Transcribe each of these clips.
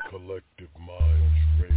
Collective Minds Radio.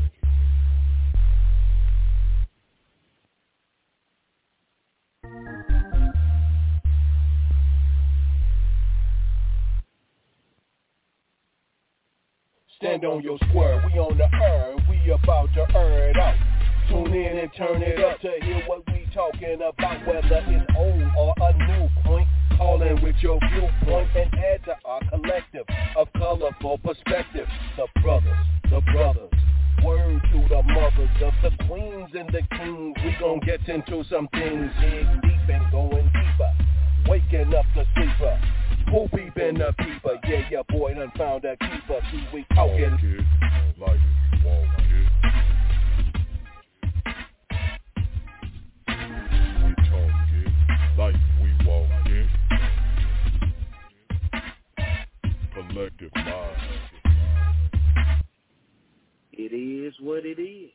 Stand on your square, we on the earth, we about to earn it out. Tune in and turn it up to hear what we talking about, whether it's old or a new point. Call in with your viewpoint and add to our collective of colorful perspective. The brothers, word to the mothers of the queens and the kings. We gon' get into some things, dig deep and going deeper. Waking up the sleeper, who peeping the peeper? Yeah, your boy done found a keeper. See, we talking kid, like walk it. We talk it like we walk it. Collective mind. It is what it is.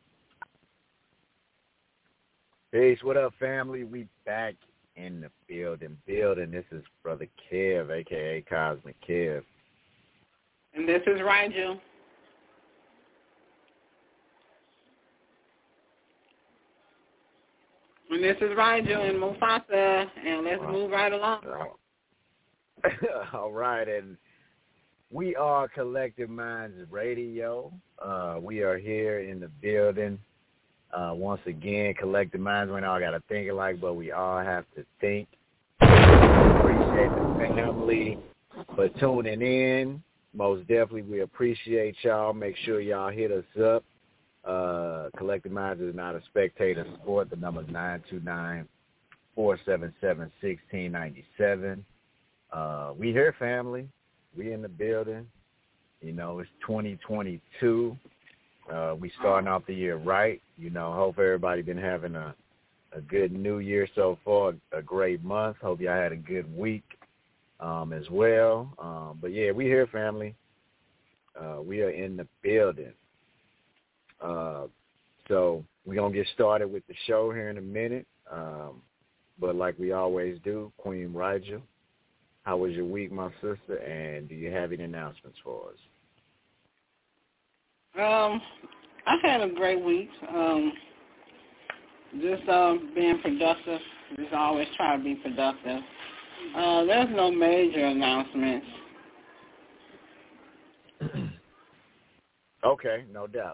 Peace, what up, family? We back in the building. This is Brother Kev, a.k.a. Cosmic Kev. And this is Rigel. And this is Rigel and Mufasa, and let's move right along. All right, and we are Collective Minds Radio. We are here in the building. Once again, Collective Minds, we all got to think alike, but we all have to think. Appreciate the family for tuning in. Most definitely, we appreciate y'all. Make sure y'all hit us up. Collective Minds is not a spectator sport. The number is 929-477-1697. We here, family. We in the building. You know, it's 2022. We starting off the year right. You know, hope everybody been having a good new year so far, a great month. Hope y'all had a good week as well. But, yeah, we here, family. We are in the building. So we're going to get started with the show here in a minute. But like we always do, Queen Rigel, how was your week, my sister? And do you have any announcements for us? I had a great week. Just being productive. Just always try to be productive. There's no major announcements. Okay, no doubt.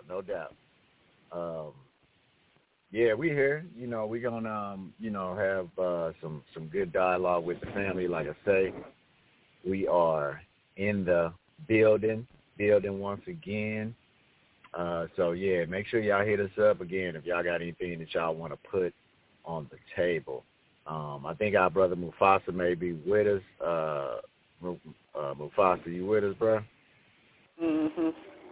Yeah, we here. You know, we're gonna have some good dialogue with the family. Like I say, we are in the building once again. So yeah, make sure y'all hit us up again if y'all got anything that y'all want to put on the table. I think our brother Mufasa may be with us. Mufasa, you with us, bro? Mhm.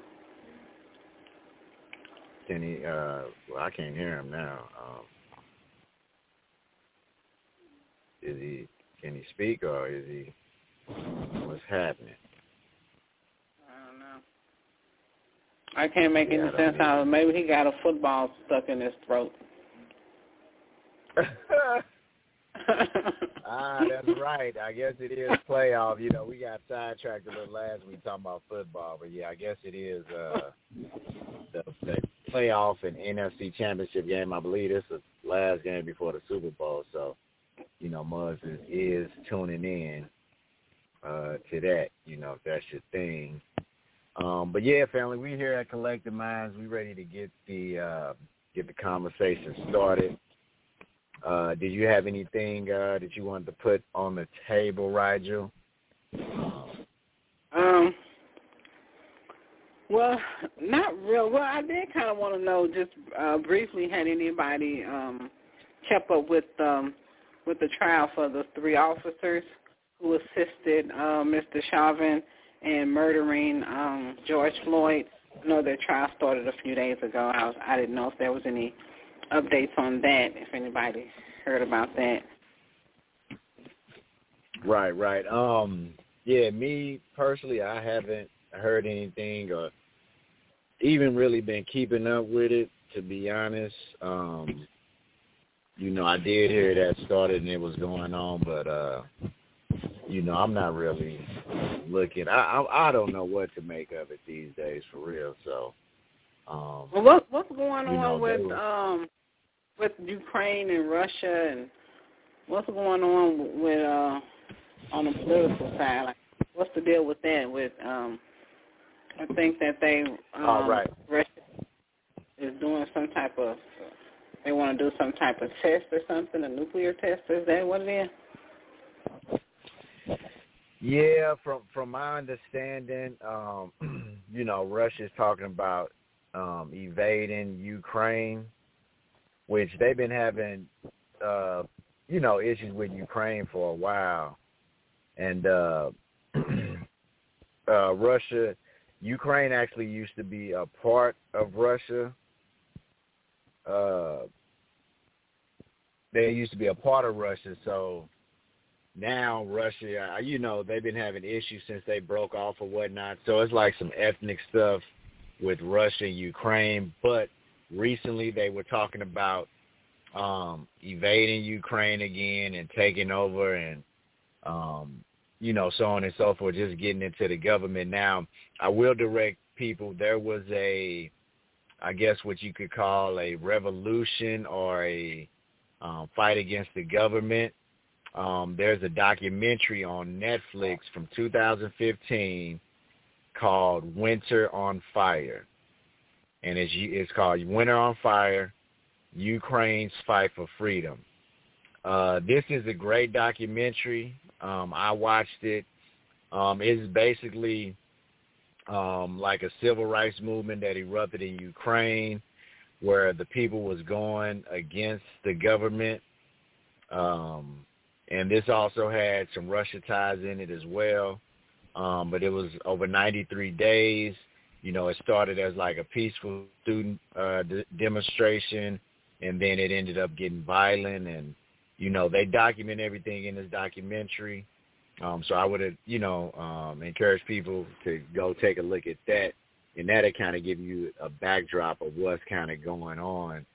Can he? Well, I can't hear him now. Is he? Can he speak, or is he? What's happening? I don't know. I can't make any sense out of it. Maybe he got a football stuck in his throat. That's right. I guess it is playoff. You know, we got sidetracked a little last week talking about football, but yeah, I guess it is the playoff and NFC championship game. I believe this is the last game before the Super Bowl, so you know, Muzz is tuning in to that. You know, if that's your thing. But yeah, family, we here at Collective Minds. We ready to get the conversation started. Did you have anything that you wanted to put on the table, Rigel? Well, not real. Well, I did kind of want to know, just briefly, had anybody kept up with the trial for the 3 officers who assisted Mr. Chauvin in murdering George Floyd? I know their trial started a few days ago. I didn't know if there was any updates on that, if anybody heard about that. Right. Yeah, me personally, I haven't heard anything or even really been keeping up with it, to be honest. You know, I did hear that started and it was going on, but I'm not really looking. I don't know what to make of it these days for real. So, well, what's going on with Ukraine and Russia, and what's going on with on the political side? Like, what's the deal with that? With I think that they right. Russia is doing some type of. They want to do some type of test or something, a nuclear test. Is that what it is? Yeah, from my understanding, Russia's talking about invading Ukraine, which they've been having, issues with Ukraine for a while. And Ukraine actually used to be a part of Russia. They used to be a part of Russia, so now Russia, they've been having issues since they broke off or whatnot. So it's like some ethnic stuff with Russia and Ukraine. But recently they were talking about evading Ukraine again and taking over and, so on and so forth, just getting into the government. Now, I will direct people, there was I guess what you could call a revolution or a fight against the government. There's a documentary on Netflix from 2015 called Winter on Fire. And it's called Winter on Fire, Ukraine's Fight for Freedom. This is a great documentary. I watched it. It's basically like a civil rights movement that erupted in Ukraine where the people was going against the government. And this also had some Russia ties in it as well. But it was over 93 days. It started as like a peaceful student demonstration, and then it ended up getting violent. And, they document everything in this documentary. So I would, encourage people to go take a look at that. And that'll kind of give you a backdrop of what's kind of going on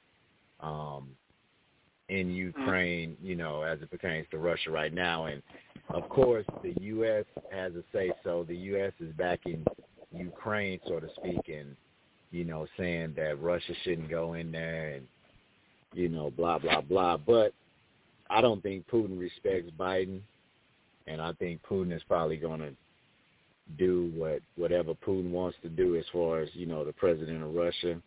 in Ukraine, as it pertains to Russia right now. And, of course, the U.S. has a say-so. The U.S. is backing Ukraine, so to speak, and, saying that Russia shouldn't go in there and, blah, blah, blah. But I don't think Putin respects Biden, and I think Putin is probably going to do whatever Putin wants to do as far as, the president of Russia.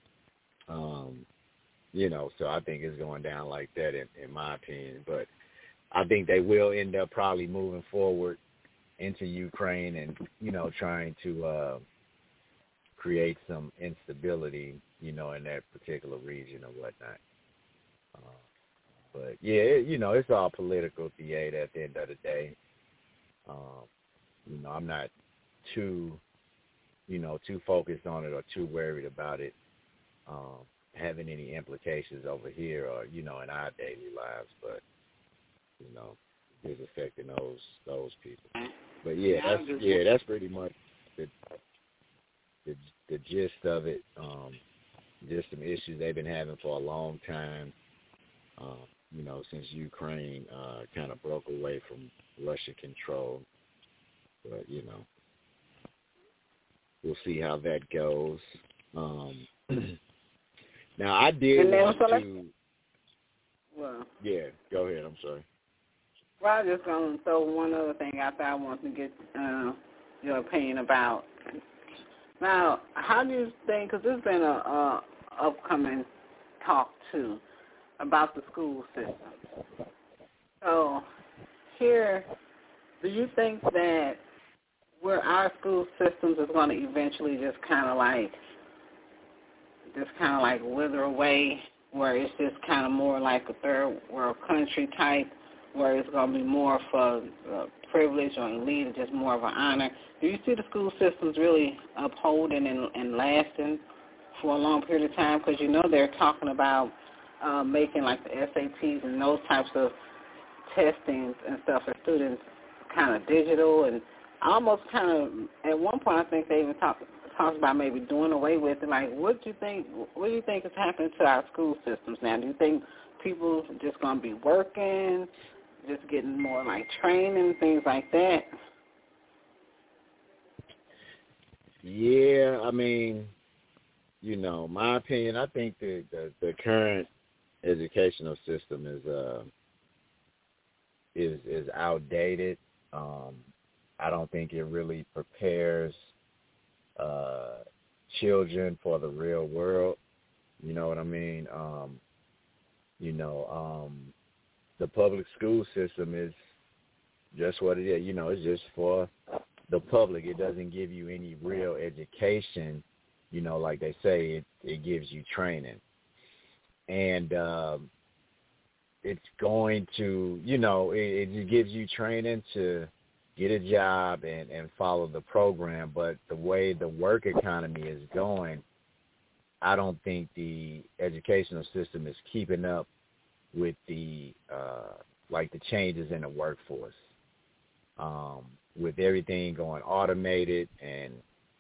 So I think it's going down like that in my opinion. But I think they will end up probably moving forward into Ukraine and, trying to create some instability, in that particular region or whatnot. But, yeah, it's all political theater at the end of the day. I'm not too focused on it or too worried about it having any implications over here or, in our daily lives. But, it's affecting those people. But, that's pretty much the gist of it. Just some issues they've been having for a long time. Since Ukraine kind of broke away from Russian control. But, we'll see how that goes. Now, I did want to... Well, yeah, go ahead. I'm sorry. Well, I was just going to throw one other thing out there I want to get your opinion about. Now, how do you think, because there's been a upcoming talk, too, about the school system. So here, do you think that where our school systems is going to eventually just kind of like wither away, where it's just kind of more like a third world country type, where it's going to be more for privilege or elite or just more of an honor? Do you see the school systems really upholding and lasting for a long period of time? Because they're talking about making like the SATs and those types of testings and stuff for students kind of digital, and almost kind of at one point I think they even talked about maybe doing away with it. Like, what do you think is happening to our school systems now? Do you think people are just going to be working, just getting more like training, things like that? Yeah, I mean, my opinion, I think the current educational system is outdated. I don't think it really prepares children for the real world. You know what I mean? The public school system is just what it is. It's just for the public. It doesn't give you any real education. Like they say, it gives you training. And it's going to, it gives you training to get a job and follow the program. But the way the work economy is going, I don't think the educational system is keeping up with the the changes in the workforce. With everything going automated and,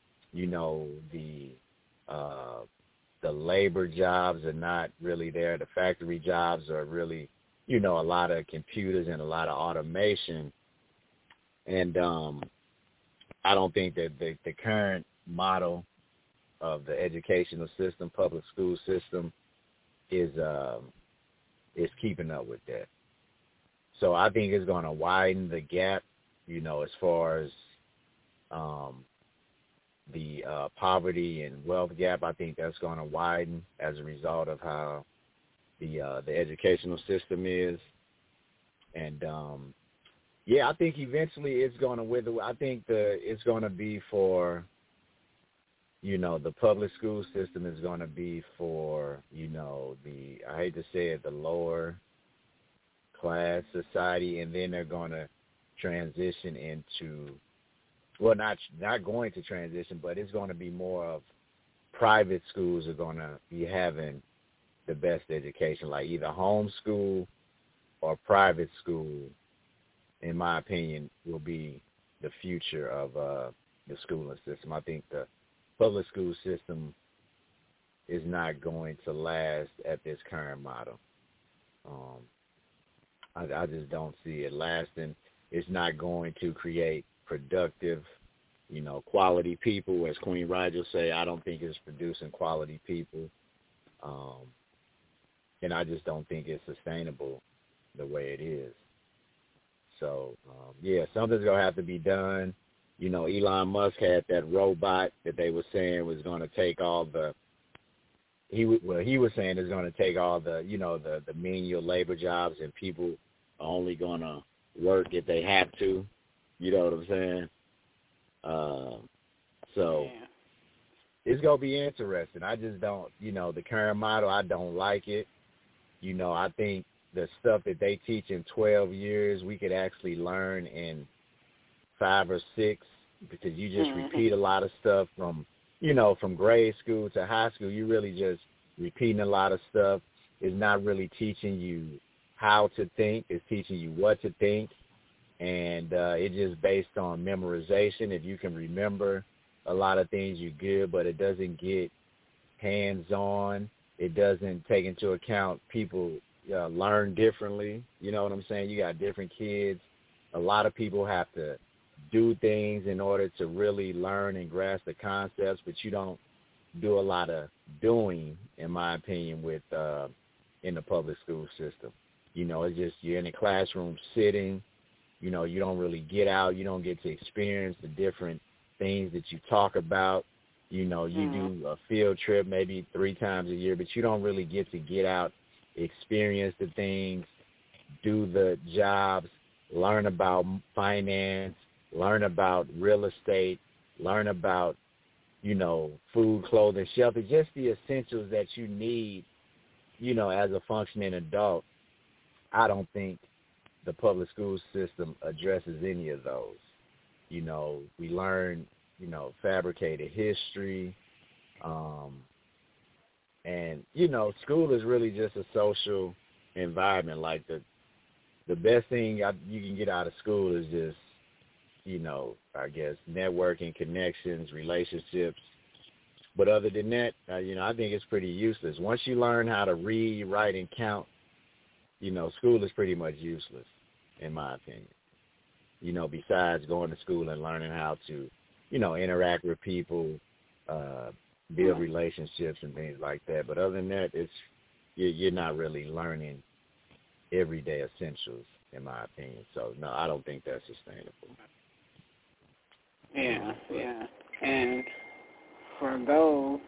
the labor jobs are not really there. The factory jobs are really, a lot of computers and a lot of automation. And I don't think that the current model of the educational system, public school system, is keeping up with that. So I think it's going to widen the gap, as far as the poverty and wealth gap. I think that's going to widen as a result of how the educational system is. And I think eventually it's going to wither. I think it's going to be for, the public school system is going to be for, I hate to say it, the lower class society, and then they're going to transition into, well, not going to transition, but it's going to be more of private schools are going to be having the best education, like either homeschool or private school, in my opinion, will be the future of the schooling system. I think the public school system is not going to last at this current model. I just don't see it lasting. It's not going to create productive, quality people. As Queen Rigel say, I don't think it's producing quality people. And I just don't think it's sustainable the way it is. So, something's going to have to be done. Elon Musk had that robot that they were saying was going to take all the, he was saying it's going to take all the, the menial labor jobs, and people are only going to work if they have to. You know what I'm saying? It's going to be interesting. I just don't, the current model, I don't like it. I think the stuff that they teach in 12 years, we could actually learn in 5 or 6, because you just repeat a lot of stuff from grade school to high school. You really just repeating a lot of stuff. It's not really teaching you how to think. It's teaching you what to think. And it's just based on memorization. If you can remember a lot of things, you're good, but it doesn't get hands-on. It doesn't take into account people learn differently. You know what I'm saying? You got different kids. A lot of people have to do things in order to really learn and grasp the concepts, but you don't do a lot of doing, in my opinion, with in the public school system. It's just you're in a classroom sitting. You don't really get out. You don't get to experience the different things that you talk about. You do a field trip maybe 3 times a year, but you don't really get to get out, experience the things, do the jobs, learn about finance, learn about real estate, learn about, food, clothing, shelter, just the essentials that you need, as a functioning adult. I don't think the public school system addresses any of those. We learn, fabricated history, and, school is really just a social environment. Like the best thing you can get out of school is just, I guess, networking, connections, relationships. But other than that, I think it's pretty useless. Once you learn how to read, write, and count, school is pretty much useless. in my opinion. You know, besides going to school and learning how to, you know, interact with people, build relationships and things like that. But other than that, you're not really learning everyday essentials, in my opinion. So, no, I don't think that's sustainable. Yeah. And for those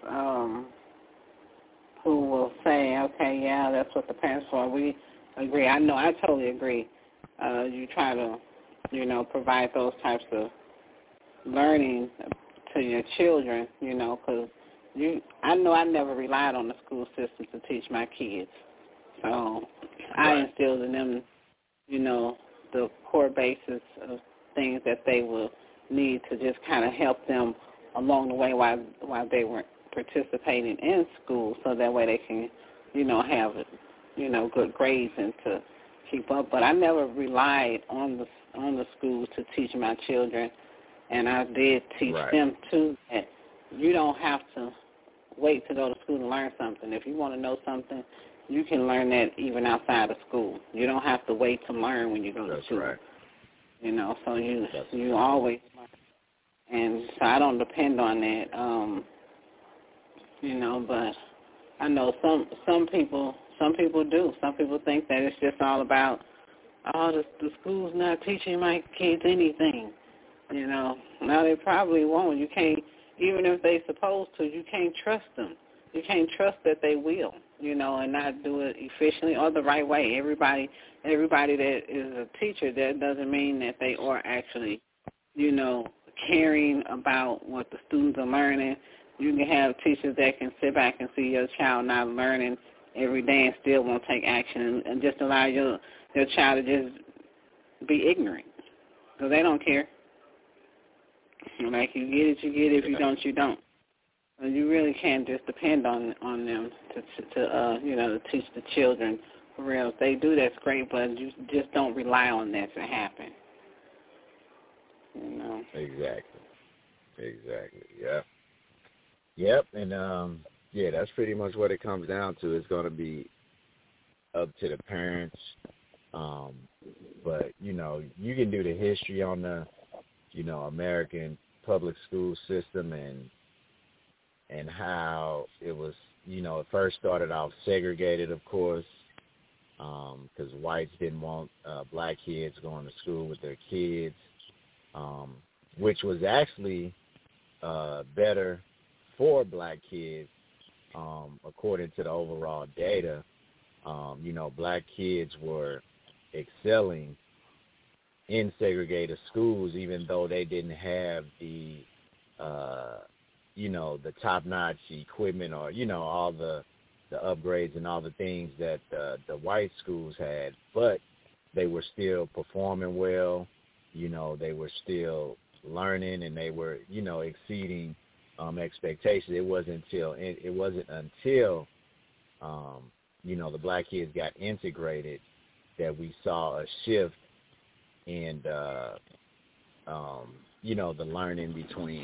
who will say, okay, yeah, that's what the parents for, we agree. I know, I totally agree. You try to, you know, provide those types of learning to your children, you know, because I know I never relied on the school system to teach my kids. So I instilled in them, you know, the core basis of things that they will need to just kind of help them along the way while they weren't participating in school, so that way they can, you know, have, you know, good grades and to keep up. But I never relied on the schools to teach my children, and I did teach them too that you don't have to wait to go to school to learn something. If you want to know something, you can learn that even outside of school. You don't have to wait to learn when you go to school. That's right. You know, so you always learn. And so I don't depend on that. You know, but I know some people do. Some people think that it's just all about, the school's not teaching my kids anything. You know, no, they probably won't. You can't, even if they're supposed to, you can't trust them. You can't trust that they will, you know, and not do it efficiently or the right way. Everybody that is a teacher, that doesn't mean that they are actually, you know, caring about what the students are learning. You can have teachers that can sit back and see your child not learning every day and still won't take action and just allow your child to just be ignorant because they don't care. Like, you get it, you get it. If you don't, you don't. So you really can't just depend on them to you know, to teach the children for real. If they do, that's great, but you just don't rely on that to happen. You know. Exactly. Yep. And that's pretty much what it comes down to. It's going to be up to the parents. But you know, you can do the history on the, you know, American public school system and how it was, you know, it first started off segregated, of course, because whites didn't want black kids going to school with their kids, which was actually better for black kids, according to the overall data. You know, black kids were excelling in segregated schools, even though they didn't have the, you know, the top-notch equipment or, you know, all the upgrades and all the things that the white schools had, but they were still performing well. You know, they were still learning and they were, you know, exceeding expectations. It wasn't until you know, the black kids got integrated that we saw a shift in you know, the learning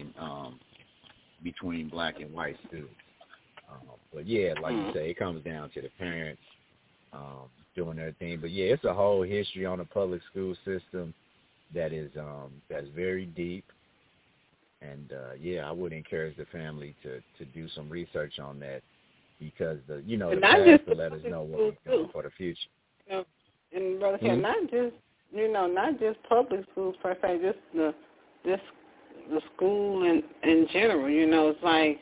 between black and white students. But yeah, like you say, it comes down to the parents doing their thing. But yeah, it's a whole history on the public school system that is that's very deep. And I would encourage the family to do some research on that, because the parents will let us know what we're doing for the future. You know, and Brother Ken, not just public schools per se, just the school in general. You know, it's like,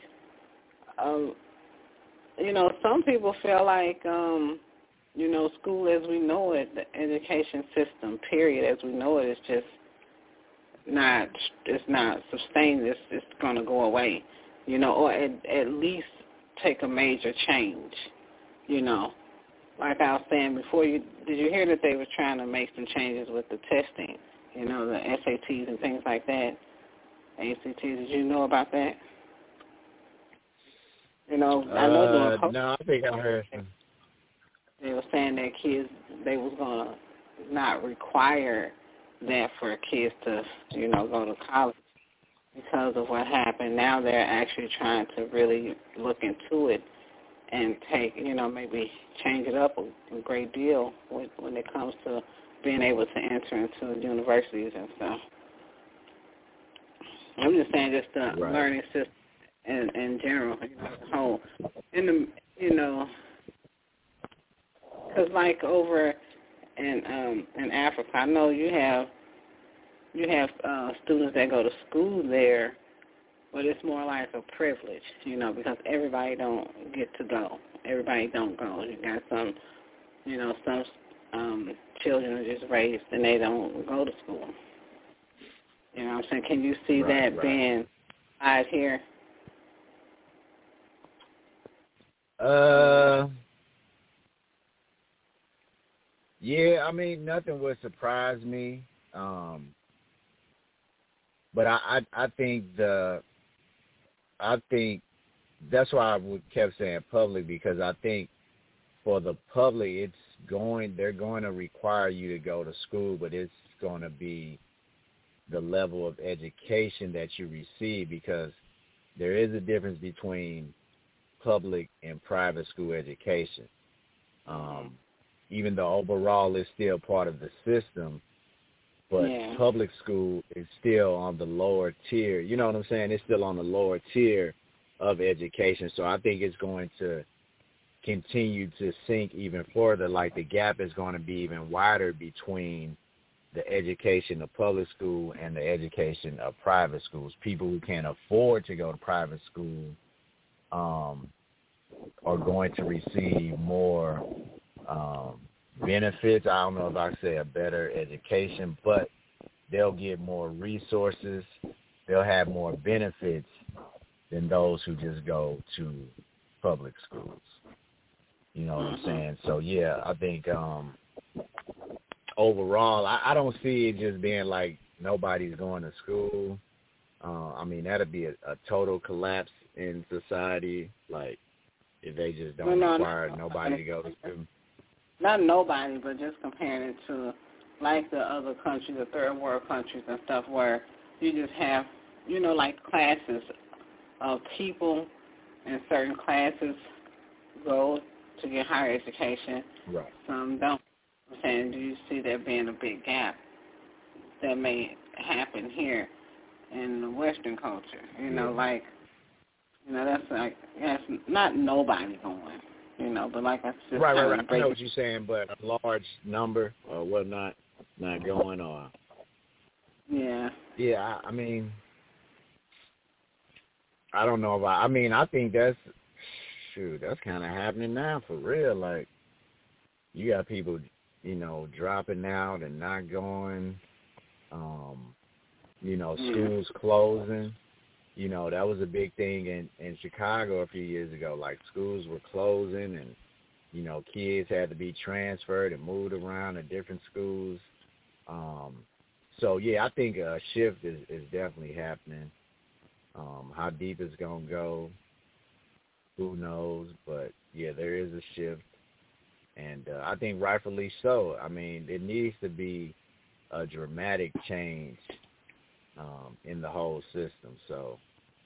you know, some people feel like, you know, school as we know it, the education system, period, as we know it, is just not sustained. It's going to go away, you know, or at least take a major change, you know. Like I was saying before, did you hear that they were trying to make some changes with the testing, you know, the SATs and things like that, ACTs? Did you know about that? You know, I know no, I think I heard some. They were saying that they was going to not require that for kids to, you know, go to college because of what happened. Now they're actually trying to really look into it and take, you know, maybe change it up a great deal when it comes to being able to enter into universities and stuff. I'm just saying, just the learning system in general, as a whole. In the, because like over in Africa, I know you have students that go to school there, but it's more like a privilege, because everybody don't get to go. Everybody don't go. You got some, some children are just raised and they don't go to school. You know what I'm saying? Can you see that being out here? Yeah, I mean, nothing would surprise me. But I think that's why I kept saying public, because I think for the public, they're going to require you to go to school, but it's going to be the level of education that you receive, because there is a difference between public and private school education. Even though overall it's still part of the system, but public school is still on the lower tier. You know what I'm saying? It's still on the lower tier of education. So I think it's going to continue to sink even further. Like the gap is going to be even wider between the education of public school and the education of private schools. People who can't afford to go to private school are going to receive more benefits. I don't know if I say a better education, but they'll get more resources. They'll have more benefits than those who just go to public schools. You know what I'm saying? So, yeah, I think overall, I don't see it just being like nobody's going to school. I mean, that'd be a total collapse in society, like if they just don't require nobody to go to school. Not nobody, but just comparing it to like the other countries, the third world countries and stuff, where you just have, like classes of people in certain classes go to get higher education. Right. Some don't. I'm saying, do you see there being a big gap that may happen here in the Western culture? That's not nobody going. But like I said, right. I know what you're saying, but a large number or whatnot not going on. Yeah. Yeah, I mean, I don't know about. I mean, I think that's kind of happening now for real. Like, you got people, dropping out and not going. Schools closing. That was a big thing in Chicago a few years ago. Like, schools were closing and, kids had to be transferred and moved around to different schools. So, yeah, I think a shift is definitely happening. How deep it's going to go, who knows? But, yeah, there is a shift. And I think rightfully so. I mean, it needs to be a dramatic change in the whole system. So,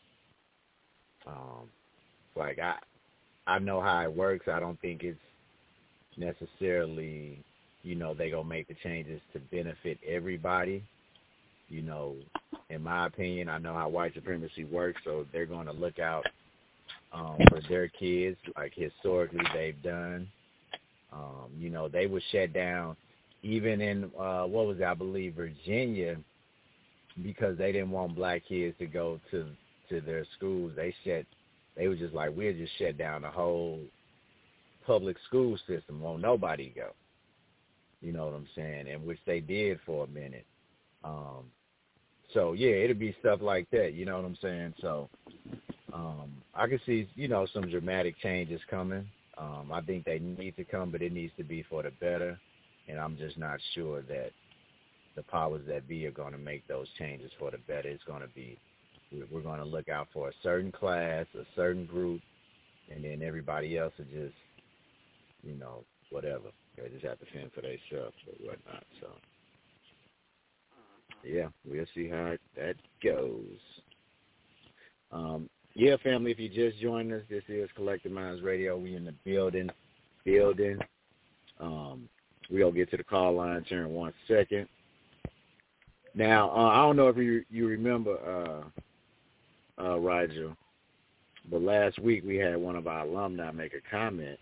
I know how it works. I don't think it's necessarily, they gonna make the changes to benefit everybody. In my opinion, I know how white supremacy works, so they're gonna look out for their kids, like historically they've done. They would shut down even in I believe Virginia, because they didn't want black kids to go to their schools. They were just like, we'll just shut down the whole public school system. Won't nobody go. You know what I'm saying? And which they did for a minute. So yeah, it'll be stuff like that. You know what I'm saying? So I can see, some dramatic changes coming. I think they need to come, but it needs to be for the better. And I'm just not sure that the powers that be are going to make those changes for the better. It's going to be, we're going to look out for a certain class, a certain group, and then everybody else will just, whatever. They just have to fend for themselves or whatnot. So, yeah, we'll see how that goes. Yeah, family, if you just joined us, this is Collective Minds Radio. We in the building. We'll get to the call line here in 1 second. Now, I don't know if you remember, Rigel, but last week we had one of our alumni make a comment.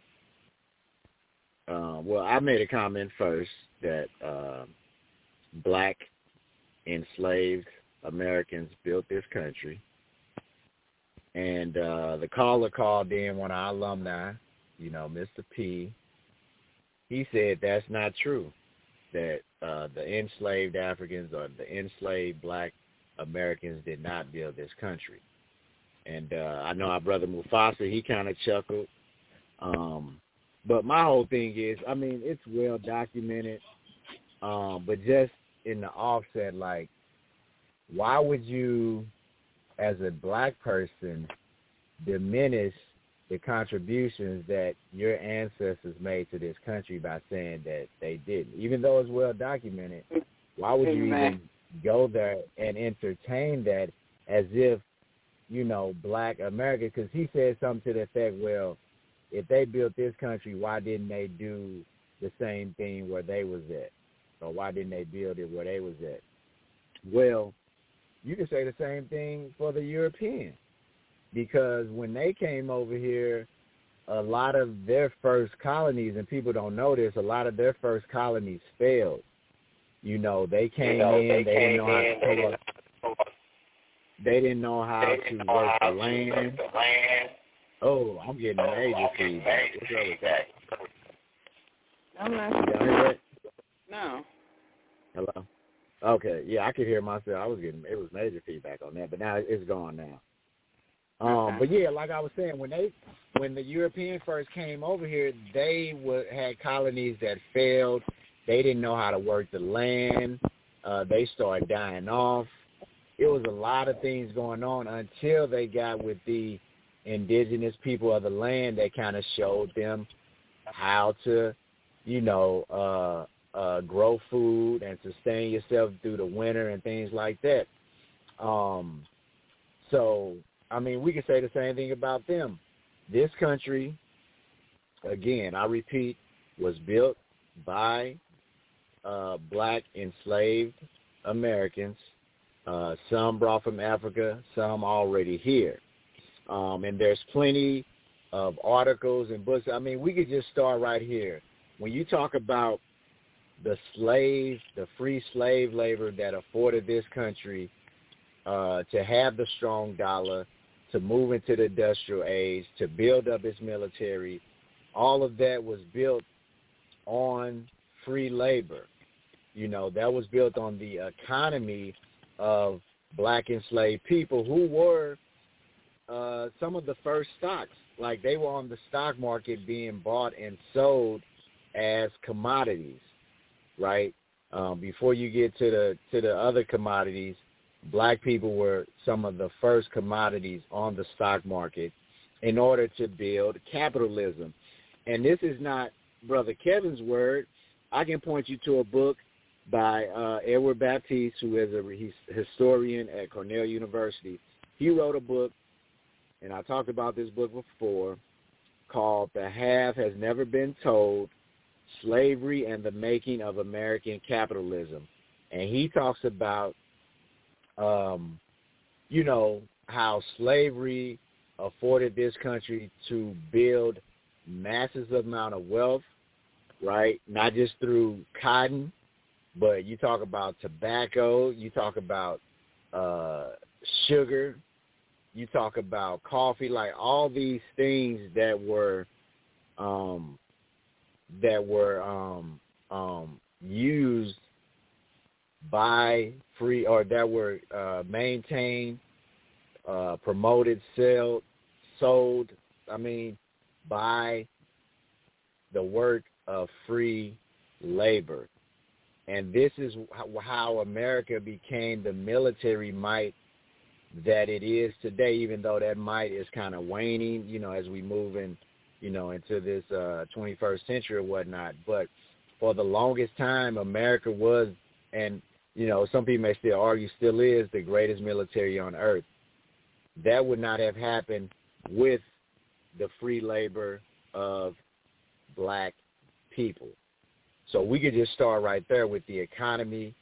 Well, I made a comment first that black enslaved Americans built this country. And the caller called in, one of our alumni, Mr. P. He said that's not true, that the enslaved Africans or the enslaved black Americans did not build this country. And I know our brother Mufasa, he kind of chuckled. But my whole thing is, it's well documented, but just in the offset, like, why would you, as a black person, diminish the contributions that your ancestors made to this country by saying that they didn't? Even though it's well documented, why would you even go there and entertain that as if, black America? Because he said something to the effect, well, if they built this country, why didn't they do the same thing where they was at? Or why didn't they build it where they was at? Well, you can say the same thing for the Europeans, because when they came over here, a lot of their first colonies, and people don't know this, a lot of their first colonies failed. They came in, they didn't know how to work the land. Oh, I'm getting major feedback. What's up with that? I'm not. You hear that? No. Hello? Okay, yeah, I could hear myself. It was major feedback on that, but now it's gone now. But yeah, like I was saying, when the Europeans first came over here, they had colonies that failed. They didn't know how to work the land. They started dying off. It was a lot of things going on until they got with the indigenous people of the land that kind of showed them how to, grow food and sustain yourself through the winter and things like that. So, we can say the same thing about them. This country, again, I repeat, was built by black enslaved Americans. Some brought from Africa, some already here. And there's plenty of articles and books. We could just start right here. When you talk about the free slave labor that afforded this country to have the strong dollar, to move into the industrial age, to build up its military, all of that was built on free labor. That was built on the economy of black enslaved people who were some of the first stocks. Like, they were on the stock market being bought and sold as commodities, right? Before you get to the other commodities, black people were some of the first commodities on the stock market in order to build capitalism. And this is not Brother Kevin's word. I can point you to a book by Edward Baptiste, who is a historian at Cornell University. He wrote a book, and I talked about this book before, called The Half Has Never Been Told, Slavery and the Making of American Capitalism. And he talks about, how slavery afforded this country to build massive amount of wealth, right? Not just through cotton, but you talk about tobacco, you talk about sugar, you talk about coffee, like all these things that were used by free, or that were maintained, promoted, sold, by the work of free labor. And this is how America became the military might that it is today, even though that might is kind of waning, as we move in, into this 21st century or whatnot. But for the longest time, America was, and, some people may still argue, still is the greatest military on earth. That would not have happened with the free labor of black people. So we could just start right there with the economy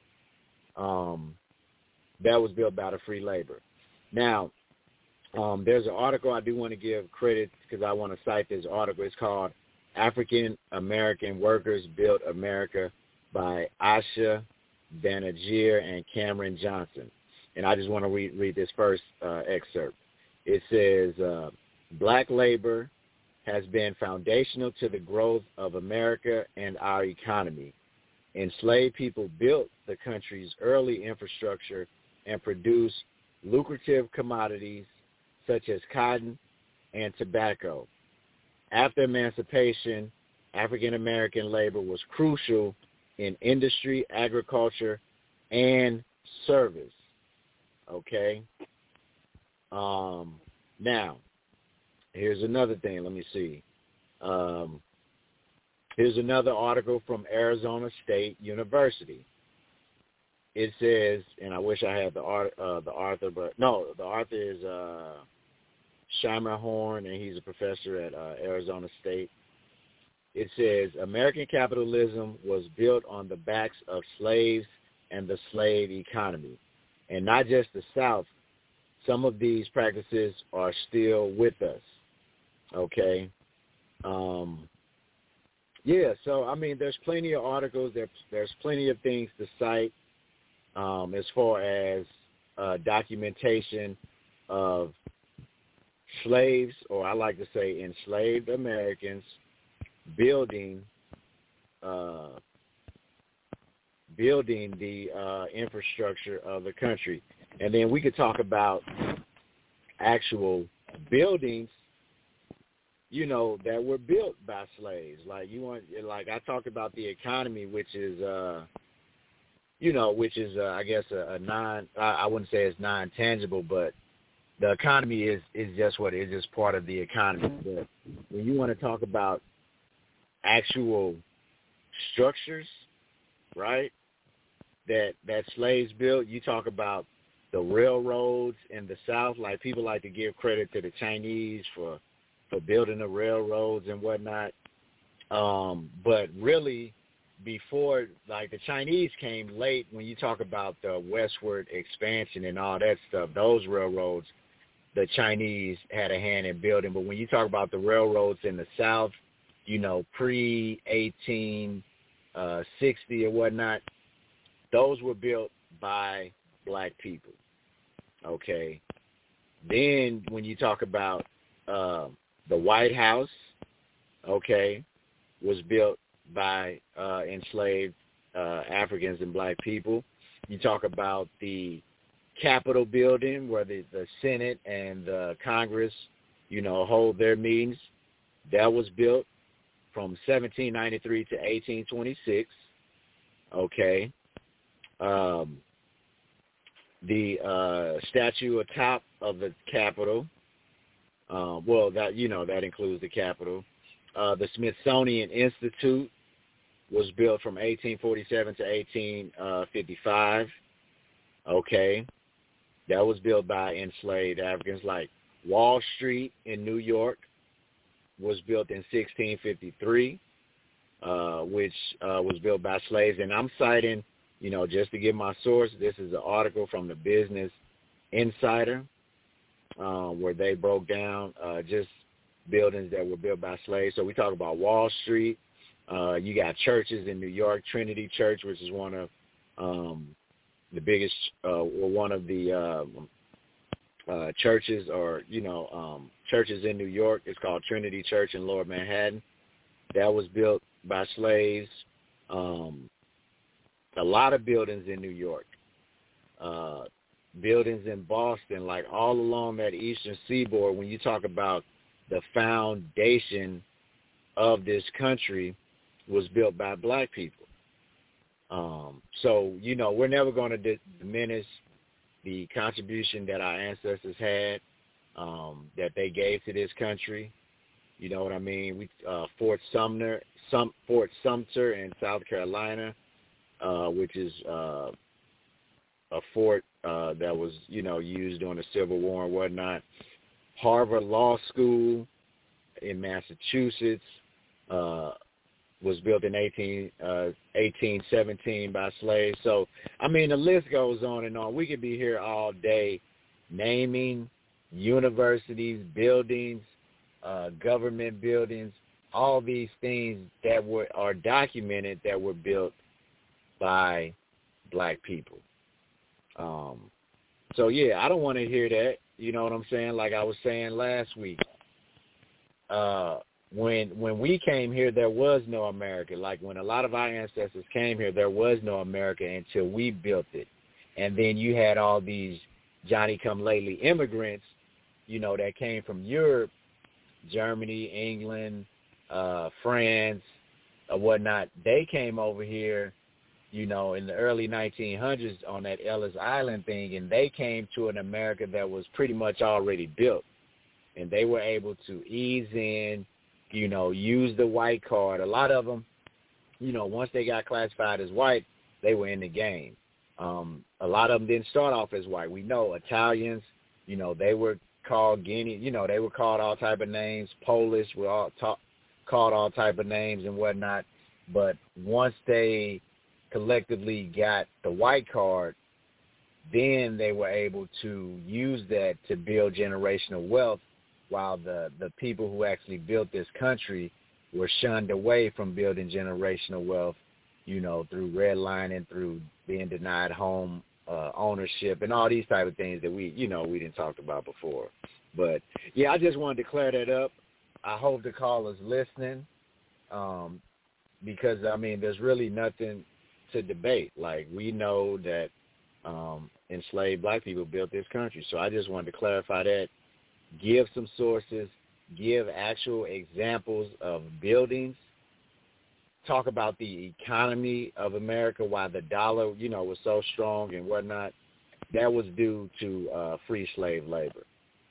that was built by the free labor. Now, there's an article I do want to give credit because I want to cite this article. It's called African American Workers Built America by Asha Banerjee and Cameron Johnson. And I just want to read this first excerpt. It says, Black labor has been foundational to the growth of America and our economy. Enslaved people built the country's early infrastructure and produced lucrative commodities such as cotton and tobacco. After emancipation, African American labor was crucial in industry, agriculture, and service. Okay? Now, here's another thing. Let me see. Here's another article from Arizona State University. It says, and I wish I had the author, but no, the author is Shimer Horn, and he's a professor at Arizona State. It says, American capitalism was built on the backs of slaves and the slave economy. And not just the South. Some of these practices are still with us. Okay? Yeah, so, I mean, there's plenty of articles. There's plenty of things to cite as far as documentation of slaves, or I like to say enslaved Americans, building the infrastructure of the country. And then we could talk about actual buildings, you know, that were built by slaves. Like I talked about the economy, which is I guess I wouldn't say it's non-tangible, but the economy is just what it is, just part of the economy. But when you want to talk about actual structures, right, that slaves built, you talk about the railroads in the South. Like, people like to give credit to the Chinese for building the railroads and whatnot. But really, before, like, the Chinese came late when you talk about the westward expansion and all that stuff. Those railroads, the Chinese had a hand in building. But when you talk about the railroads in the South, you know, pre-1860 or whatnot, those were built by black people. Okay. Then when you talk about the White House, okay, was built by enslaved Africans and black people. You talk about the Capitol building where the Senate and the Congress, you know, hold their meetings. That was built from 1793 to 1826. Okay. The statue atop of the Capitol, that includes the Capitol. The Smithsonian Institute was built from 1847 to 1855. Okay. That was built by enslaved Africans. Like Wall Street in New York was built in 1653, which was built by slaves. And I'm citing, you know, just to give my source, this is an article from the Business Insider where they broke down just buildings that were built by slaves. So we talk about Wall Street. You got churches in New York, Trinity Church, which is one of the biggest, or one of the churches, or, you know, churches in New York. It's called Trinity Church in Lower Manhattan. That was built by slaves. A lot of buildings in New York, buildings in Boston, like all along that eastern seaboard. When you talk about the foundation of this country, was built by black people. So, you know, we're never going to diminish the contribution that our ancestors had, that they gave to this country. You know what I mean? Fort Sumter in South Carolina, which is a fort that was, you know, used during the Civil War and whatnot. Harvard Law School in Massachusetts, was built in 1817 by slaves. So, I mean, the list goes on and on. We could be here all day naming universities, buildings, government buildings, all these things that are documented that were built by black people. So, yeah, I don't want to hear that. You know what I'm saying? Like I was saying last week, when we came here, there was no America. Like when a lot of our ancestors came here, there was no America until we built it. And then you had all these Johnny-come-lately immigrants, you know, that came from Europe, Germany, England, France, or whatnot. They came over here, you know, in the early 1900s on that Ellis Island thing, and they came to an America that was pretty much already built. And they were able to ease in, you know, use the white card. A lot of them, you know, once they got classified as white, they were in the game. A lot of them didn't start off as white. We know Italians, you know, they were called Guinea, you know, they were called all type of names. Polish were all called all type of names and whatnot. But once they collectively got the white card, then they were able to use that to build generational wealth, while the people who actually built this country were shunned away from building generational wealth, you know, through redlining, through being denied home ownership, and all these type of things that we didn't talk about before. But, yeah, I just wanted to clear that up. I hope the callers listening, because, I mean, there's really nothing to debate. Like, we know that enslaved black people built this country. So I just wanted to clarify that, give some sources, give actual examples of buildings, talk about the economy of America, why the dollar, you know, was so strong and whatnot. That was due to free slave labor.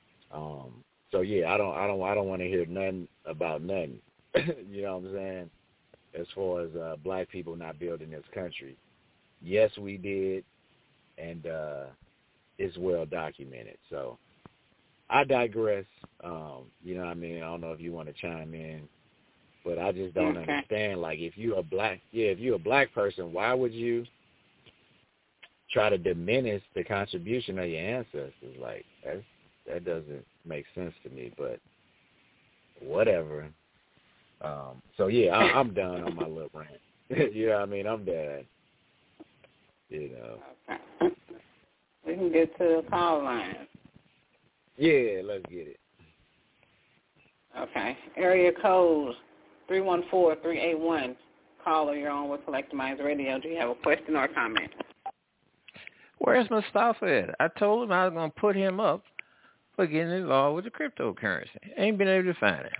So yeah, I don't want to hear nothing about nothing. You know what I'm saying? As far as black people not building this country, yes, we did, and it's well documented. So I digress. You know what I mean? I don't know if you want to chime in, but I just don't understand. Like, if you're a black person, why would you try to diminish the contribution of your ancestors? Like, that doesn't make sense to me, but whatever. So yeah, I'm done on my little rant. You know what I mean? I'm done. You know. Okay. We can get to the call line. Yeah, let's get it. Okay. Area code 314-381. Caller, you're on with Collective Minds Radio. Do you have a question or a comment? Where's Mustafa at? I told him I was going to put him up for getting involved with the cryptocurrency. Ain't been able to find it.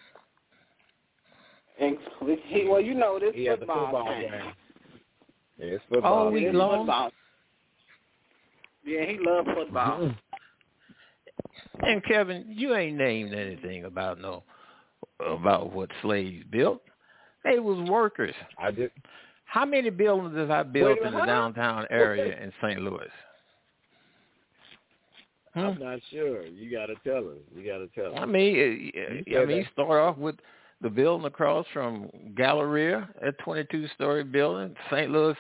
Well, you know, this football game. time. Yeah, it's football. All week long? Football. Yeah, he loves football. Mm-hmm. And Kevin, you ain't named anything about what slaves built. They was workers. I did. How many buildings have I built in the downtown area in St. Louis? I'm not sure. You got to tell us. I mean, you start off with the building across from Galleria, a 22-story building, St. Louis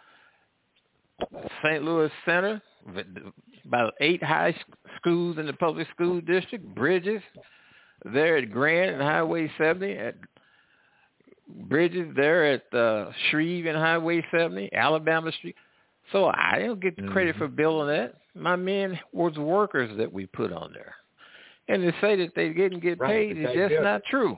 Center, about 8 high schools in the public school district, bridges there at Grand and Highway 70, at bridges there at Shreve and Highway 70, Alabama Street. So I don't get the credit for building that. My men was workers that we put on there. And to say that they didn't get paid is just not true.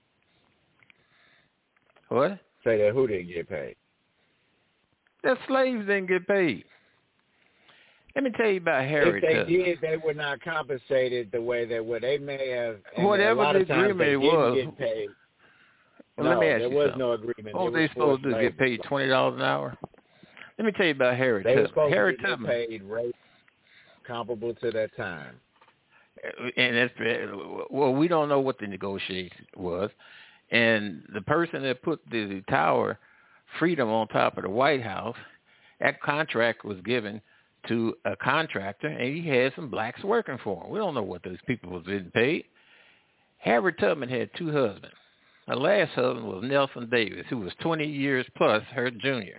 What? Say that who didn't get paid? The slaves didn't get paid. Let me tell you about Harry Tubman. If they did, they were not compensated the way they may have. Whatever the agreement was. Get paid. Well, let me ask you something. There was no agreement. What were they supposed to do? Get paid $20 an hour? Let me tell you about Harry Tubman. They were supposed Harry to get paid rate comparable to that time. And that's, well, we don't know what the negotiation was. And the person that put the Tower Freedom on top of the White House, that contract was given to a contractor, and he had some blacks working for him. We don't know what those people was getting paid. Harry Tubman had 2 husbands. Her last husband was Nelson Davis, who was 20 years plus her junior.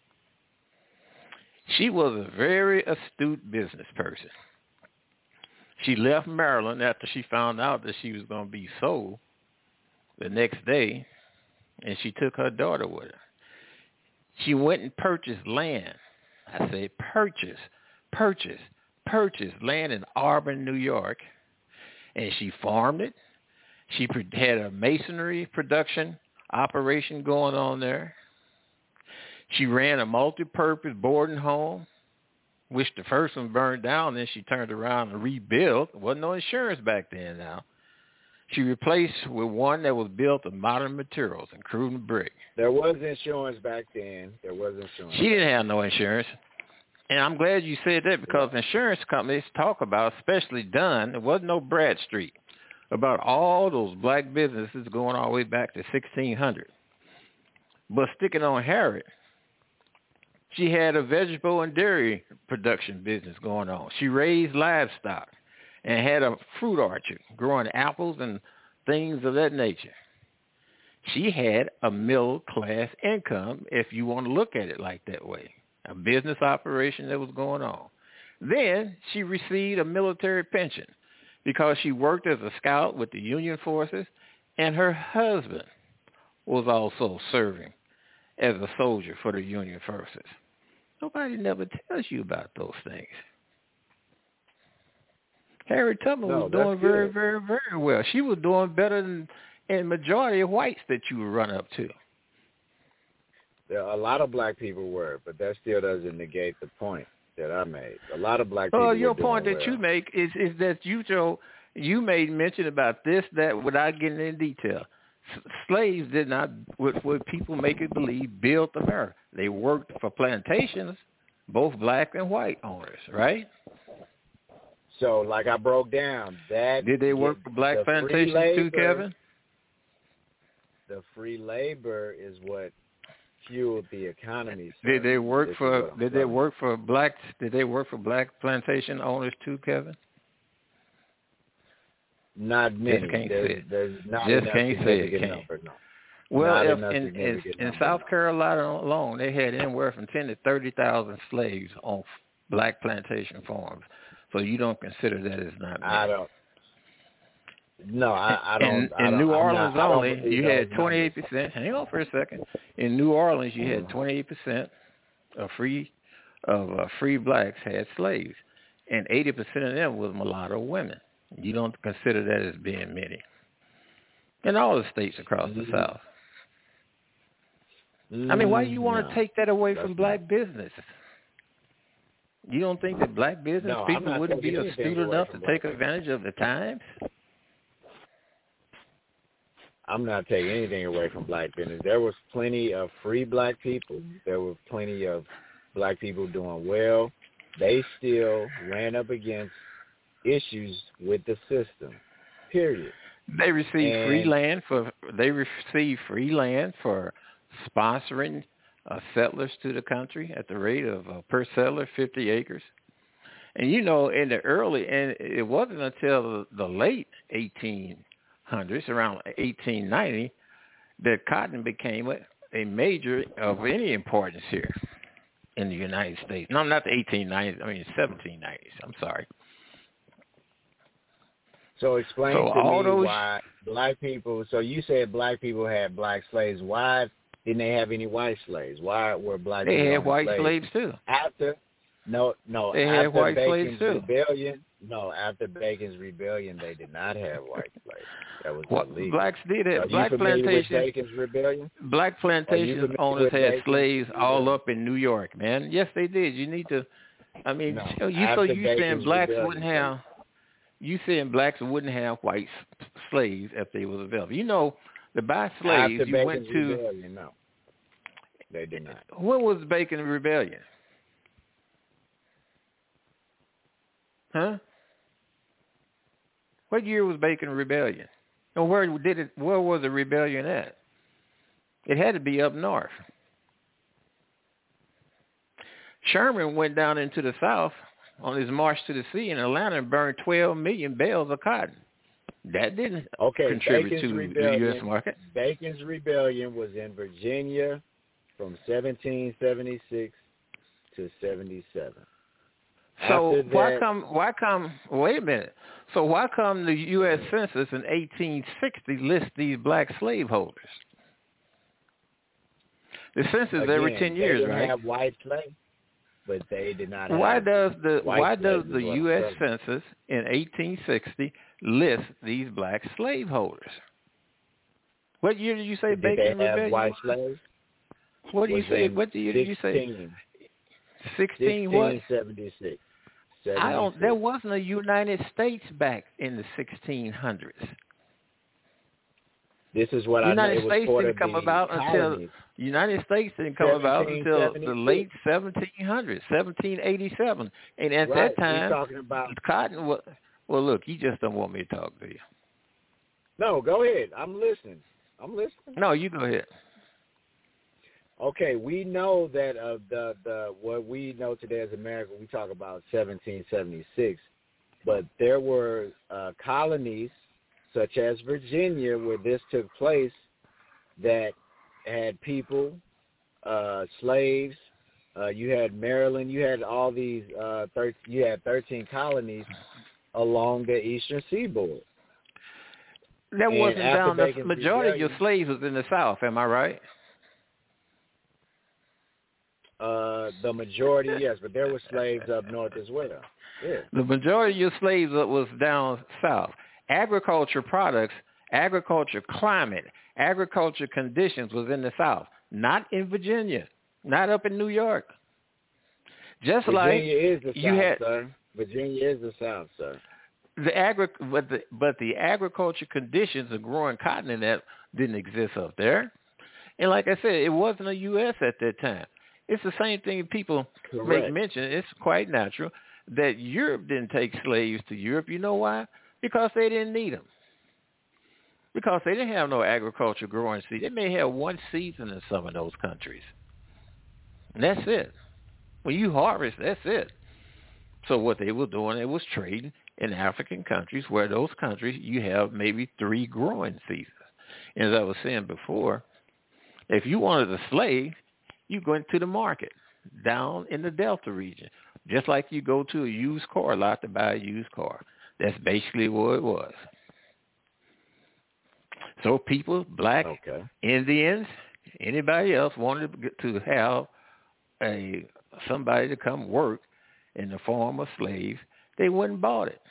She was a very astute business person. She left Maryland after she found out that she was going to be sold the next day, and she took her daughter with her. She went and purchased land. I say purchased land in Auburn, New York, and she farmed it. She had a masonry production operation going on there. She ran a multi-purpose boarding home, which the first one burned down, then she turned around and rebuilt. There wasn't no insurance back then now. She replaced with one that was built of modern materials, including brick. There was insurance back then. She didn't have no insurance. And I'm glad you said that, because insurance companies talk about, especially Dunn, there wasn't no Bradstreet, about all those black businesses going all the way back to 1600. But sticking on Harriet, she had a vegetable and dairy production business going on. She raised livestock and had a fruit orchard growing apples and things of that nature. She had a middle-class income, if you want to look at it like that way, a business operation that was going on. Then she received a military pension because she worked as a scout with the Union forces, and her husband was also serving as a soldier for the Union forces. Nobody never tells you about those things. Harriet Tubman was doing very, very, very well. She was doing better than the majority of whites that you would run up to. A lot of black people were, but that still doesn't negate the point that I made. A lot of black people your were doing point that well. you make is that you made mention about this, that, without getting into detail. Slaves did not, what people make it believe, built America. They worked for plantations, both black and white owners, right? So, like I broke down, that did they work for black plantations too, Kevin? The free labor is what fueled the economy. Did they work for black plantation owners too, Kevin? Not many. Just can't say it. There's not just can't say it. Number, no. Well, in South Carolina alone, they had anywhere from 10 to 30,000 slaves on black plantation farms. So you don't consider that as not many. I don't. No, I don't. In New Orleans only, you had 28%. Hang on for a second. In New Orleans, you had 28% of free blacks had slaves, and 80% of them was mulatto women. You don't consider that as being many. In all the states across the South. I mean, why do you want to take that away from black business? You don't think that black business people wouldn't be astute enough to take advantage of the times? I'm not taking anything away from black business. There was plenty of free black people. There were plenty of black people doing well. They still ran up against issues with the system. Period. They received free land for sponsoring settlers to the country at the rate of per settler 50 acres. And in the early, and it wasn't until the late 1800s, around 1890, that cotton became a major of any importance here in the United States. No, not the 1890s. I mean 1790s. I'm sorry. So explain to me why black people. So you said black people had black slaves. Why didn't they have any white slaves? Why were black people? They had white slaves too. They had white slaves too. After Bacon's Rebellion, they did not have white slaves. That was illegal. Blacks did it. Black plantations. Bacon's Rebellion? Black plantation owners had slaves all up in New York, man. Yes, they did. You need to. I mean, you saying blacks wouldn't have. You saying blacks wouldn't have white slaves if they was available. To buy slaves, after you went to. Rebellion, no, they did not. When was Bacon's Rebellion? Huh? What year was Bacon's Rebellion? And where was the rebellion at? It had to be up north. Sherman went down into the South on his march to the sea in Atlanta and burned 12 million bales of cotton. That didn't contribute to the U.S. market. Bacon's Rebellion was in Virginia from 1776 to 77. So After that, why come? Wait a minute. So why come the U.S. Census in 1860 lists these black slaveholders? The census again, every 10 years, they didn't right? have white slaves, but they did not Why have. does the U.S. saying. Census in 1860 list these black slaveholders? What year did you say Did Bacon they have Rebellion white was? slaves? What do you say? What year did you say? 16 what? 1676. I don't. There wasn't a United States back in the 1600s. This is what I know. It was States part didn't of come the about colonies. until United States didn't come about until the late 1700s, 1787, and at that time, we're talking about cotton was. Well, look, you just don't want me to talk, do you? No, go ahead. I'm listening. No, you go ahead. Okay, we know that the what we know today as America, we talk about 1776, but there were colonies such as Virginia where this took place that had people, slaves. You had Maryland. You had all these. You had 13 colonies along the eastern seaboard. That wasn't down. The majority of your slaves was in the South. Am I right? The majority, yes, but there were slaves up north as well. Yeah. The majority of your slaves was down south. Agriculture products, agriculture climate, agriculture conditions was in the South, not in Virginia, not up in New York. Just Virginia like is the you South, had, sir. Virginia is the South, sir. But the agriculture conditions of growing cotton in that didn't exist up there. And like I said, it wasn't a U.S. at that time. It's the same thing people make mention. It's quite natural that Europe didn't take slaves to Europe. You know why? Because they didn't need them. Because they didn't have no agriculture growing season. They may have one season in some of those countries. And that's it. When you harvest, that's it. So what they were doing, they was trading in African countries where those countries you have maybe 3 growing seasons. And as I was saying before, if you wanted a slave, you go into the market down in the Delta region, just like you go to a used car lot to buy a used car. That's basically what it was. So people, black, Indians, anybody else wanted to have somebody to come work in the form of slaves, they wouldn't bought it.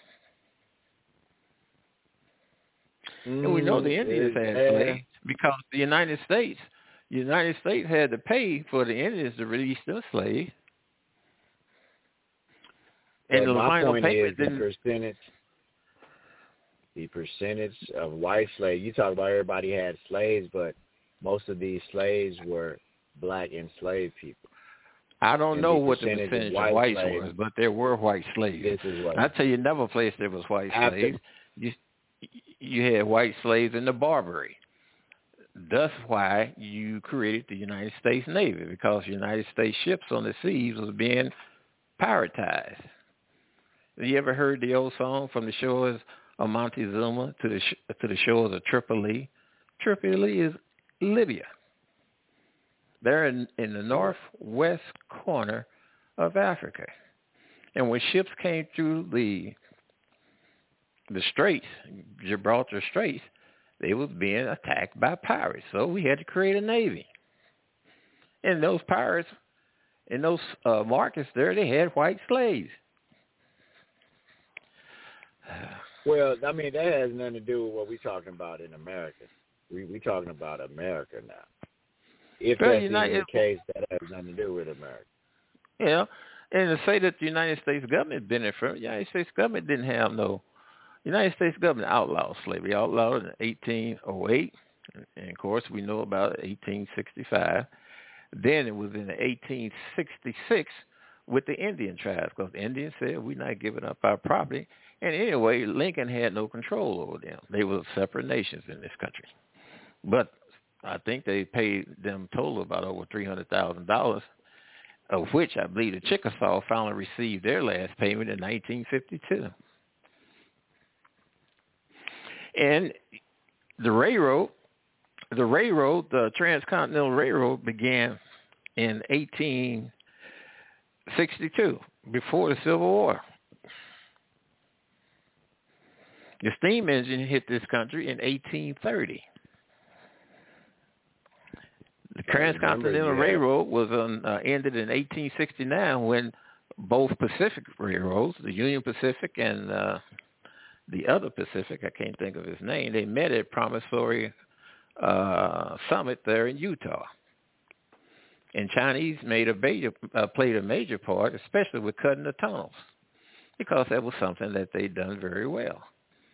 And we know the Indians had slaves because the United States had to pay for the Indians to release their slaves. And the final payment the percentage of white slaves, you talk about everybody had slaves, but most of these slaves were black enslaved people. I don't know what the percentage of whites was, but there were white slaves. I tell you, another place there was white slaves. You had white slaves in the Barbary. That's why you created the United States Navy, because United States ships on the seas was being piratized. Have you ever heard the old song, from the shores of Montezuma to the shores of Tripoli? Tripoli is Libya. They're in the northwest corner of Africa. And when ships came through the straits, Gibraltar Straits, they was being attacked by pirates. So we had to create a navy. And those pirates, in those markets there, they had white slaves. Well, I mean, that has nothing to do with what we're talking about in America. We're talking about America now. If that's even the case, that has nothing to do with America. Yeah, and to say that the United States government benefited from it, the United States government didn't have no. The United States government outlawed slavery, outlawed it in 1808, and of course we know about 1865. Then it was in 1866 with the Indian tribes, because the Indians said, we're not giving up our property. And anyway, Lincoln had no control over them. They were separate nations in this country. But I think they paid them total about over $300,000, of which I believe the Chickasaw finally received their last payment in 1952. And the railroad, the Transcontinental Railroad began in 1862, before the Civil War. The steam engine hit this country in 1830. The Transcontinental Railroad was ended in 1869 when both Pacific Railroads, the Union Pacific and the other Pacific, I can't think of his name, they met at Promontory Summit there in Utah. And Chinese played a major part, especially with cutting the tunnels, because that was something that they'd done very well.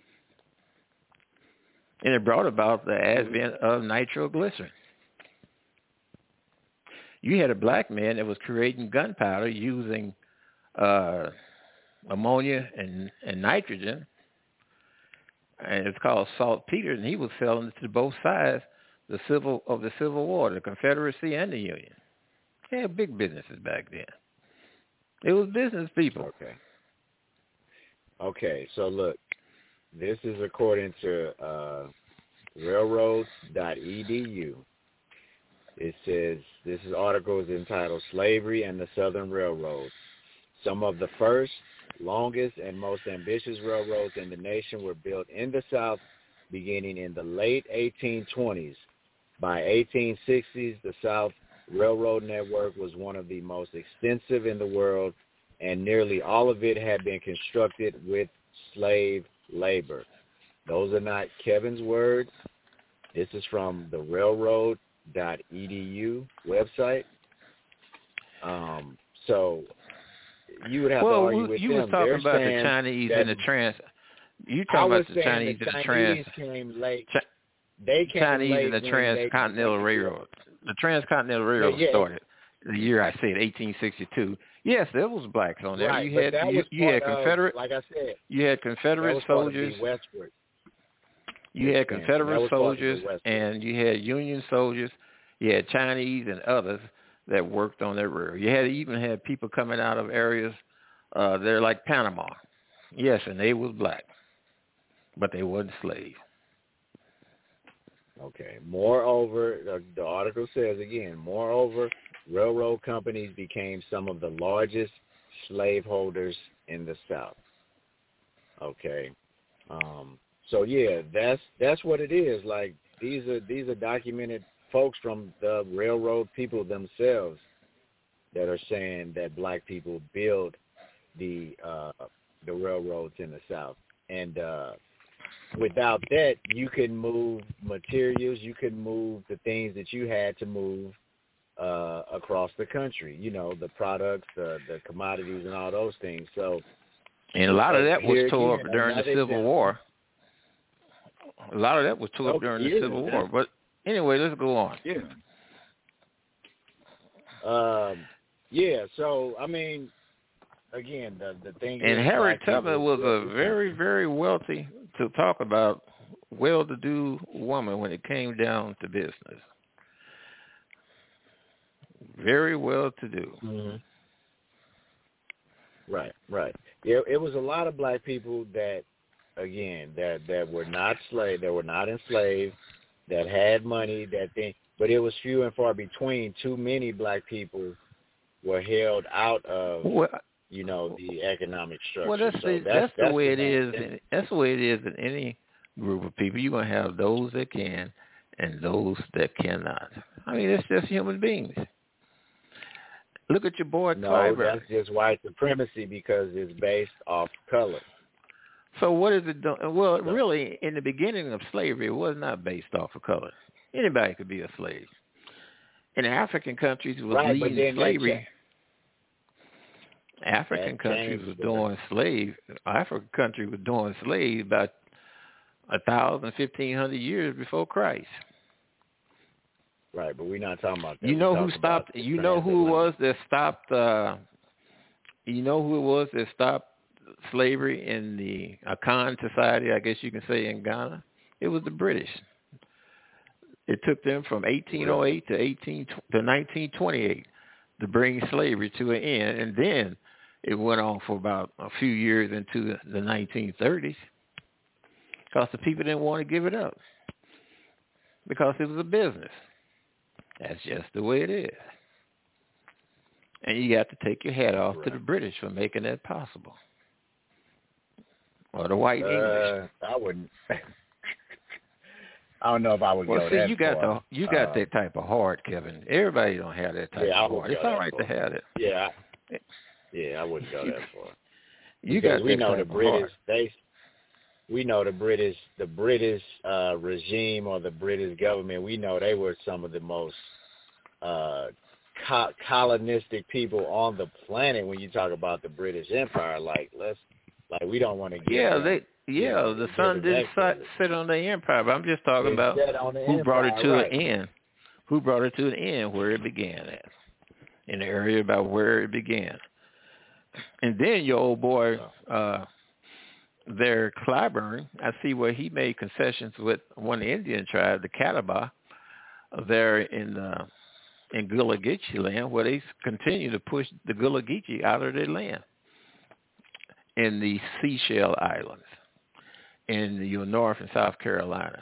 And it brought about the advent of nitroglycerin. You had a black man that was creating gunpowder using ammonia and nitrogen, and it's called saltpeter, and he was selling it to both sides of the Civil War, the Confederacy and the Union. They had big businesses back then. It was business people. Okay, so look, this is according to railroads.edu. It says, this article is entitled Slavery and the Southern Railroads. Some of the first, longest, and most ambitious railroads in the nation were built in the South beginning in the late 1820s. By 1860s, the South Railroad network was one of the most extensive in the world, and nearly all of it had been constructed with slave labor. Those are not Kevin's words. This is from the railroad.edu website. So you would have to argue with them. You was talking about the Chinese and the trans. You talking about the Chinese and the trans. Came late. They came Chinese late and the Transcontinental Railroad. The Transcontinental Railroad started the year I said, 1862. Yes, there was blacks on there. Right, you had Confederate. Like I said, you had Confederate soldiers. You had Confederate soldiers, and you had Union soldiers. You had Chinese and others that worked on that railroad. You even had people coming out of areas there like Panama. Yes, and they was black, but they wasn't slaves. Okay. Moreover, the article says again, moreover, railroad companies became some of the largest slaveholders in the South. Okay. So yeah, that's what it is. Like these are documented folks from the railroad people themselves that are saying that black people built the railroads in the South. And without that, you can move materials, you can move the things that you had to move across the country, you know, the products, the commodities and all those things. So, and a lot of that was tore up during the Civil War. A lot of that was tore up during the Civil War. But anyway, let's go on. Yeah. So, I mean, again, the thing and is... And Harriet Tubman was a very, very wealthy, to talk about, well-to-do woman when it came down to business. Very well-to-do. Mm-hmm. Right. Yeah, it was a lot of black people that, again, that were not slave, that were not enslaved, that had money, but it was few and far between. Too many black people were held out of, you know, the economic structure. Well, that's the way it is. That's the way it is in any group of people. You're going to have those that can and those that cannot. I mean, it's just human beings. Look at your boy Clyburn. No, that's just white supremacy because it's based off color. So what is it doing? Well, really, in the beginning of slavery, it was not based off of color. Anybody could be a slave. In African countries, it was leading slavery. African countries was doing slave. African country was doing slave about 1,000, 1,500 years before Christ. Right, but we're not talking about that. You know who stopped? You know who it was that stopped? You know who it was that stopped slavery in the Akan society? I guess you can say in Ghana. It was the British. It took them from 1808 to 1928 to bring slavery to an end, and then it went on for about a few years into the 1930s. because the people didn't want to give it up because it was a business. That's just the way it is. And you got to take your hat off to the British for making that possible. Or the white English. I wouldn't. I don't know if I would go that far. Well, see, you got that type of heart, Kevin. Everybody don't have that type of heart. It's all right to have it. Yeah. I wouldn't go that far. You got we know the British. We know the British regime or the British government. We know they were some of the most colonistic people on the planet. When you talk about the British Empire, we don't want to get. The sun didn't sit on the empire, but I'm just talking about who brought it to an end. Who brought it to an end where it began at, in the area about where it began. And then your old boy there, Clyburn, I see where he made concessions with one Indian tribe, the Catawba, there in Gullah Geechee land, where they continue to push the Gullah Geechee out of their land in the Seychelles Islands, in your North and South Carolina.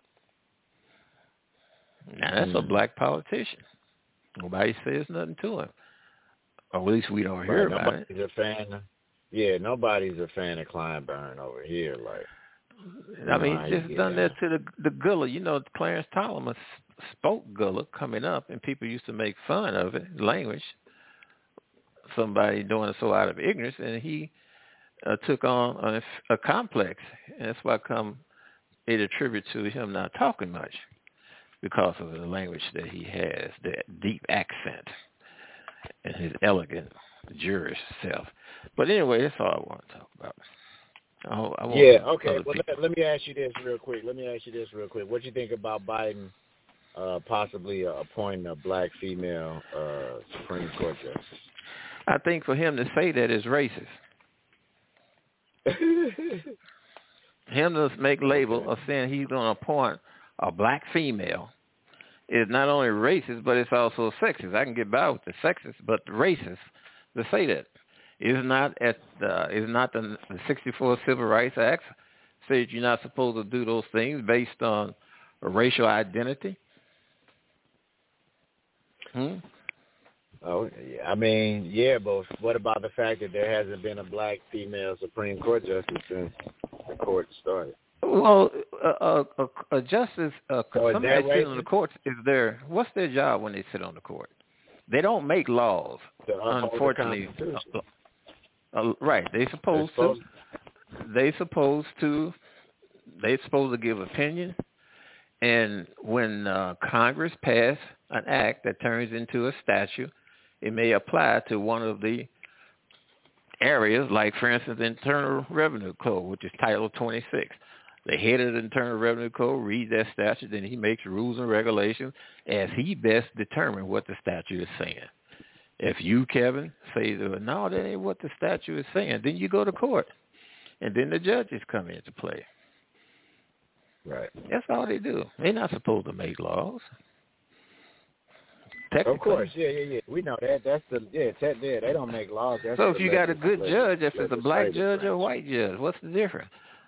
Now, that's a black politician. Nobody says nothing to him. Or at least we don't hear about it. Nobody's a fan of Clyburn over here. He's just done that to the Gullah. You know, Clarence Thomas spoke Gullah coming up, and people used to make fun of it, language. Somebody doing it so out of ignorance, and he took on a complex, and that's why it attributes to him not talking much because of the language that he has, that deep accent and his elegant Jewish self. But anyway, that's all I want to talk about. Okay. Well, let me ask you this real quick. What do you think about Biden possibly appointing a black female Supreme Court justice? I think for him to say that is racist. Him to make label of saying he's going to appoint a black female is not only racist, but it's also sexist. I can get by with the sexist, but the racist to say that is not the 64 Civil Rights Act says you're not supposed to do those things based on a racial identity. Oh, yeah. But what about the fact that there hasn't been a black female Supreme Court justice since the court started? Well, a justice, somebody sitting on the court what's their job when they sit on the court? They don't make laws, unfortunately. Right. They're supposed to give opinion. And when Congress passed an act that turns into a statute, it may apply to one of the areas, like, for instance, the Internal Revenue Code, which is Title 26. The head of the Internal Revenue Code reads that statute, and he makes rules and regulations as he best determines what the statute is saying. If you, Kevin, say, no, that ain't what the statute is saying, then you go to court, and then the judges come into play. Right. That's all they do. They're not supposed to make laws. Of course, yeah. We know that. They don't make laws. So if you got a good judge, if it's a black judge or a white judge, what's the difference?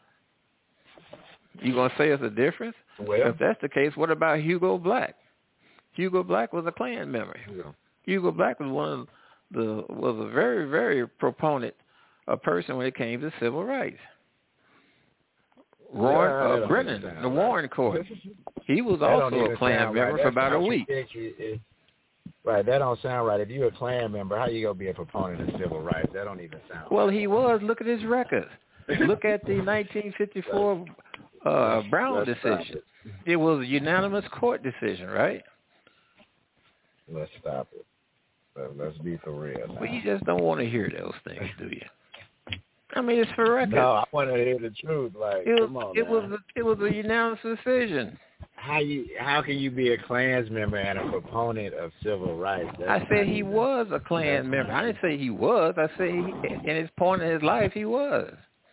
You gonna say it's a difference? Well, if that's the case, what about Hugo Black? Hugo Black was a Klan member. Yeah. Hugo Black was was a very, very proponent person when it came to civil rights. Brennan, the Warren Court, he was also a Klan member for about a week. Right, that don't sound right. If you're a Klan member, how you gonna be a proponent of civil rights? That don't even sound. Well, right. He was. Look at his record. Look at the 1954 Brown decision. It was a unanimous court decision, right? Let's stop it. Let's be for real now. Well, you just don't want to hear those things, do you? I mean, it's for record. No, I want to hear the truth. Come on, it was a unanimous decision. How can you be a Klans member and a proponent of civil rights? I said he was a Klan member. I didn't say he was. I said in his point in his life, he was.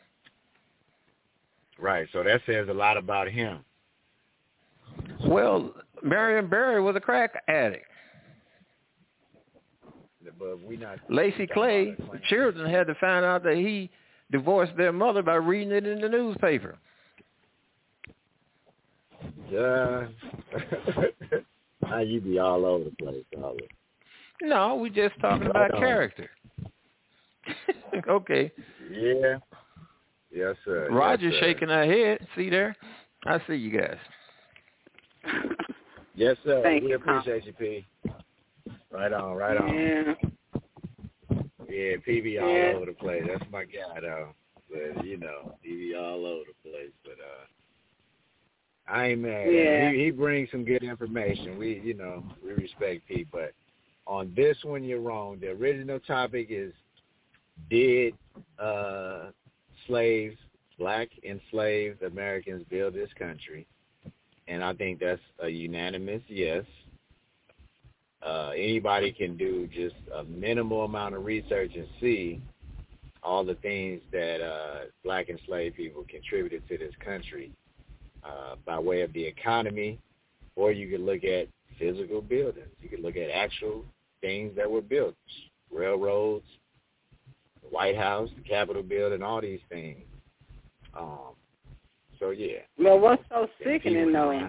Right. So that says a lot about him. Well, Marion Barry was a crack addict. But Lacey Clay, the children had to find out that he divorced their mother by reading it in the newspaper. Now you be all over the place, Oliver. No, we just talking about character. Okay. Yeah. Yes, sir. Roger's yes, sir. shaking her head. See there? I see you guys. Yes, sir. Thank we you, appreciate you, P. Right on, right on. Yeah, PB all over the place. That's my guy, though. But, you know, he be all over the place. But I ain't mad at him. He brings some good information. We respect P. But on this one, you're wrong. The original topic is, did slaves, black enslaved Americans build this country? And I think that's a unanimous yes. Anybody can do just a minimal amount of research and see all the things that black enslaved people contributed to this country by way of the economy, or you could look at physical buildings. You could look at actual things that were built, railroads, the White House, the Capitol building, all these things. So, yeah. Well, what's so sickening, though,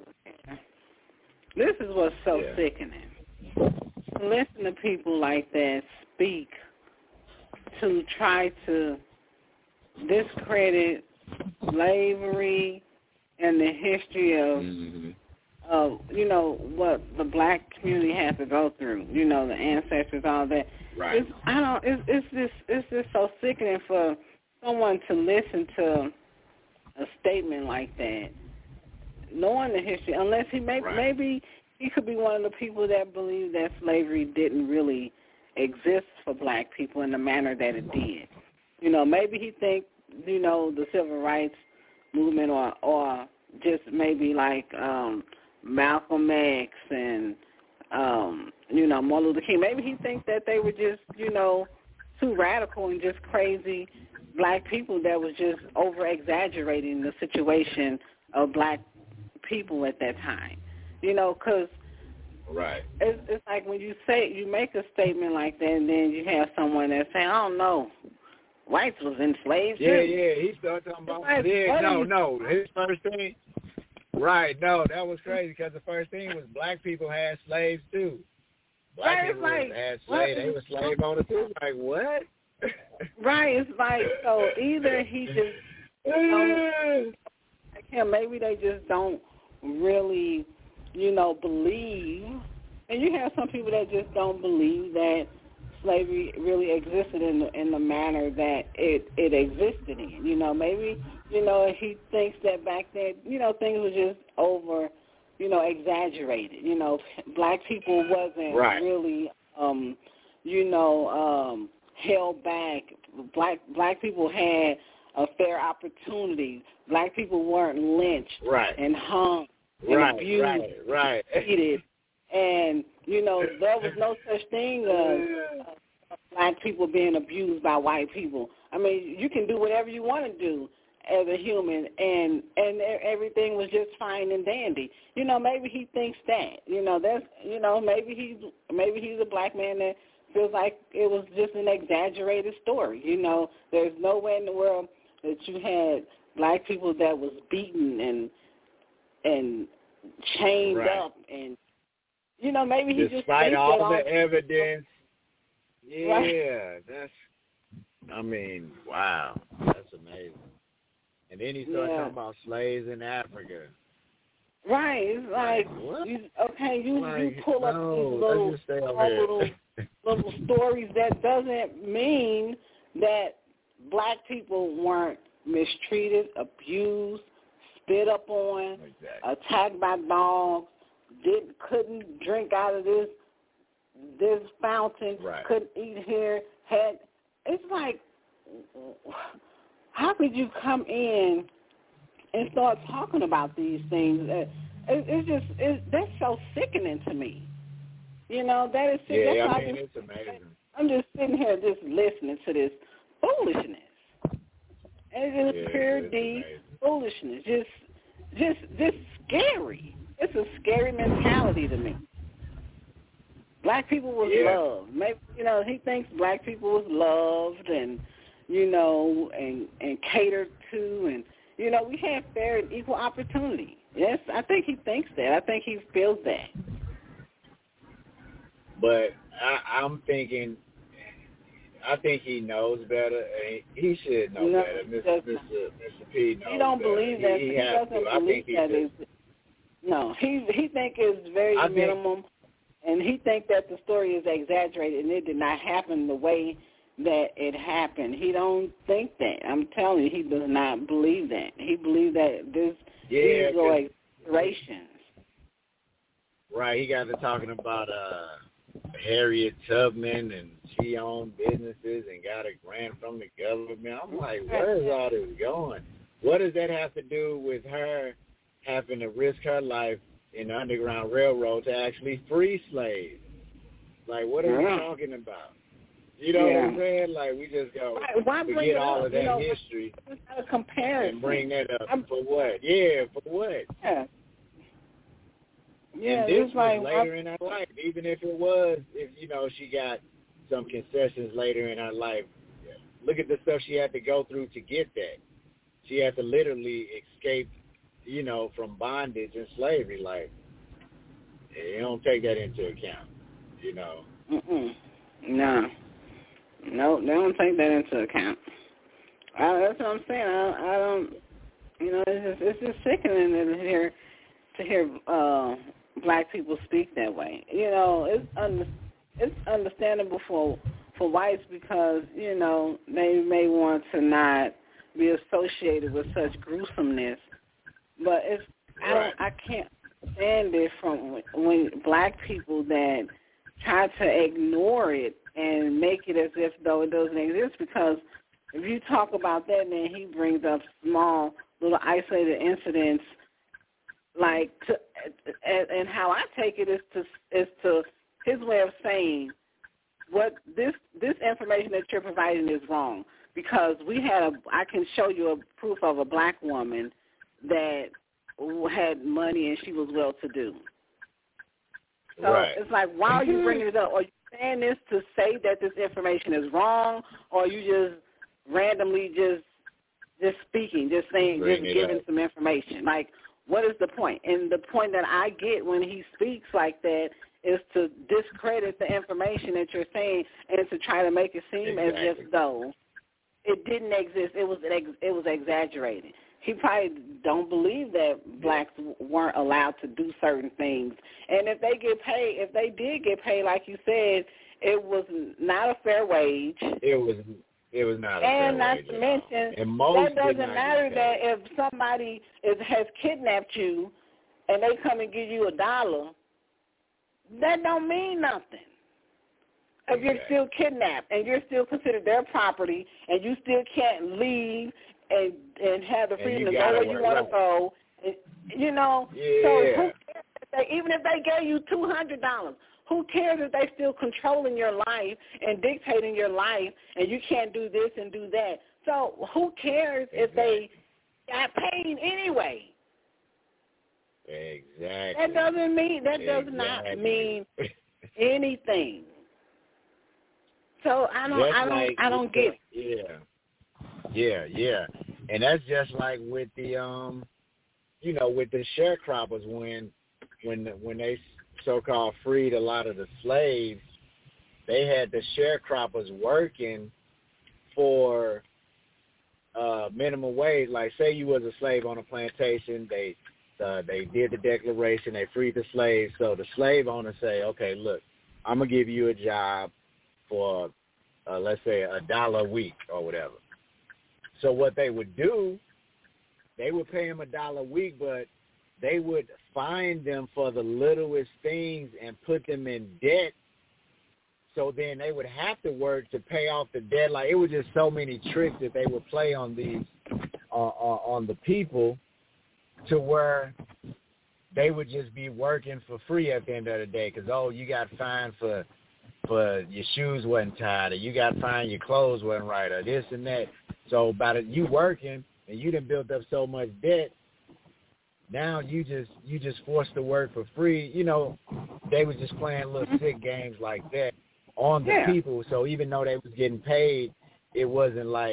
this is what's so sickening. Listen to people like that speak to try to discredit slavery and the history of what the black community had to go through. You know, the ancestors, all that. Right. It's just so sickening for someone to listen to a statement like that, knowing the history, unless maybe he could be one of the people that believe that slavery didn't really exist for black people in the manner that it did. You know, maybe he thinks, the civil rights movement or just maybe like Malcolm X and, Martin Luther King, maybe he thinks that they were just, too radical and just crazy black people that was just over-exaggerating the situation of black people at that time. Because it's like when you make a statement like that, and then you have someone that's saying, "I don't know, whites was enslaved." Yeah, he started talking about his first thing. Right, no, that was crazy because the first thing was black people had slaves too. Black people had slaves; they were slave owners too. Like what? Right, it's like so either he just maybe they just don't really believe, and you have some people that just don't believe that slavery really existed in the manner that it existed in. Maybe, he thinks that back then, things were just over, exaggerated. Black people wasn't really, held back. Black people had a fair opportunity. Black people weren't lynched and hung and abused, cheated, and there was no such thing as black people being abused by white people. I mean, you can do whatever you want to do as a human, and everything was just fine and dandy. Maybe he thinks that. Maybe he's a black man that feels like it was just an exaggerated story. There's no way in the world that you had black people that was beaten and chained up, and maybe he just despite thinks all the evidence. Yeah, wow, that's amazing. And then he started talking about slaves in Africa. Right, it's like what? You pull up these little stories. That doesn't mean that black people weren't mistreated, abused, spit up on, attacked by dogs, couldn't drink out of this fountain, couldn't eat here. It's like, how could you come in and start talking about these things? That's so sickening to me. That is sick. Yeah, it's amazing. I'm just sitting here just listening to this foolishness. And it is pure D foolishness. Just scary. It's a scary mentality to me. Black people was loved. Maybe he thinks black people was loved and and catered to, and we had fair and equal opportunity. Yes, I think he thinks that. I think he feels that. But I'm thinking, I think he knows better. He should know better. Mr. P knows He don't better. believe that. He doesn't believe that. No, he think it's very minimum, and he think that the story is exaggerated and it did not happen the way that it happened. He don't think that. I'm telling you, he does not believe that. He believes that these are exaggerations. Right, he got to talking about Harriet Tubman, and she owned businesses and got a grant from the government. I'm like, where is all this going? What does that have to do with her having to risk her life in the Underground Railroad to actually free slaves? Like, what are we talking about? You know what I'm saying? Like, we just go forget all of that history and bring that up. For what? Yeah, for what? Yeah, and this was later in her life, even if it was, she got some concessions later in her life. Look at the stuff she had to go through to get that. She had to literally escape, from bondage and slavery. Like, you don't take that into account, No, they don't take that into account. That's what I'm saying. I don't, it's just sickening to hear black people speak that way. It's understandable for whites because, they may want to not be associated with such gruesomeness. But I can't stand it from when black people that try to ignore it and make it as if though it doesn't exist, because if you talk about that, then he brings up small little isolated incidents, and how I take it is to his way of saying what this information that you're providing is wrong, because I can show you a proof of a black woman that had money and she was well-to-do. So it's like, why are you bringing it up? Are you saying this to say that this information is wrong, or are you just randomly just speaking, just saying, just giving some information? Like, what is the point? And the point that I get when he speaks like that is to discredit the information that you're saying and to try to make it seem as if though it didn't exist. It was exaggerated. He probably don't believe that blacks weren't allowed to do certain things. And if they did get paid, like you said, it was not a fair wage. It was not a fair wage. And not to mention, that doesn't matter that if somebody has kidnapped you and they come and give you $1, that don't mean nothing. If you're still kidnapped and you're still considered their property and you still can't leave and have the freedom to go where you want to go, so who cares even if they gave you $200, who cares if they still controlling your life and dictating your life and you can't do this and do that? So who cares if they got paid anyway? Exactly. That does not mean anything. So I don't get it. Yeah. And that's just like with the with the sharecroppers when they so-called freed a lot of the slaves, they had the sharecroppers working for minimum wage. Like, say you was a slave on a plantation, they did the declaration, they freed the slaves. So the slave owner say, okay, look, I'm gonna give you a job for let's say $1 a week or whatever. So what they would do, they would pay him $1 a week, but they would fine them for the littlest things and put them in debt. So then they would have to work to pay off the debt. Like, it was just so many tricks that they would play on these, on the people, to where they would just be working for free at the end of the day. Because, you got fined for your shoes wasn't tied, or you got fined your clothes wasn't right, or this and that. So by you working and you done built up so much debt, now you just forced to work for free. They was just playing little sick games like that on the people. So even though they was getting paid, it wasn't like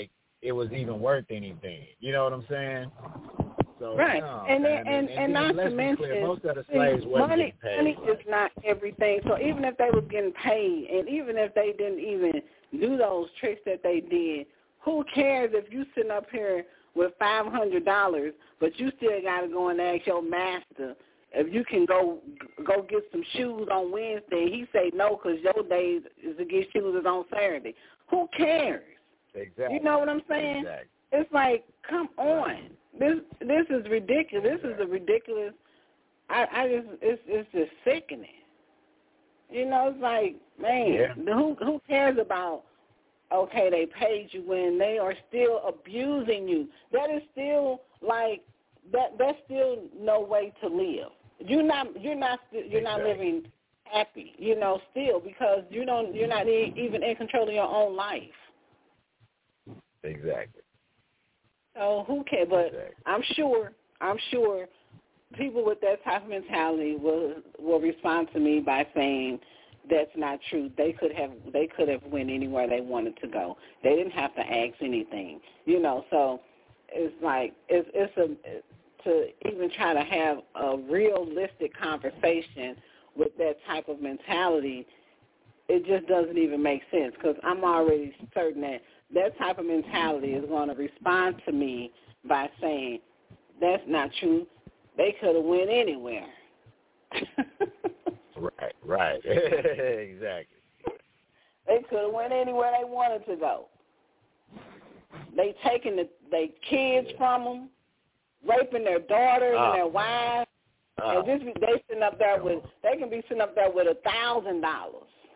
it was even worth anything. You know what I'm saying? So, right. No, and not to mention, clear, most of the slaves wasn't money getting paid. is not everything. So even if they was getting paid, and even if they didn't even do those tricks that they did, who cares if you sitting up here with $500, but you still got to go and ask your master if you can go get some shoes on Wednesday. He say no because your day is to get shoes is on Saturday. Who cares? Exactly. You know what I'm saying? Exactly. It's like, come on. This is ridiculous. This is a ridiculous. It's just sickening. You know, it's like, man, who cares about? Okay, they paid you when they are still abusing you. That is still like that. That's still no way to live. You're not living happy. You know, still because you're not even in control of your own life. Exactly. So who cares? But exactly. I'm sure people with that type of mentality will respond to me by saying that's not true. They could have went anywhere they wanted to go. They didn't have to ask anything. You know, so it's like to even try to have a realistic conversation with that type of mentality, it just doesn't even make sense because I'm already certain that type of mentality is going to respond to me by saying, that's not true. They could have went anywhere. Right. Exactly. They could have went anywhere they wanted to go. They taking their kids from them, raping their daughters and their wives, and they can be sitting up there with $1,000.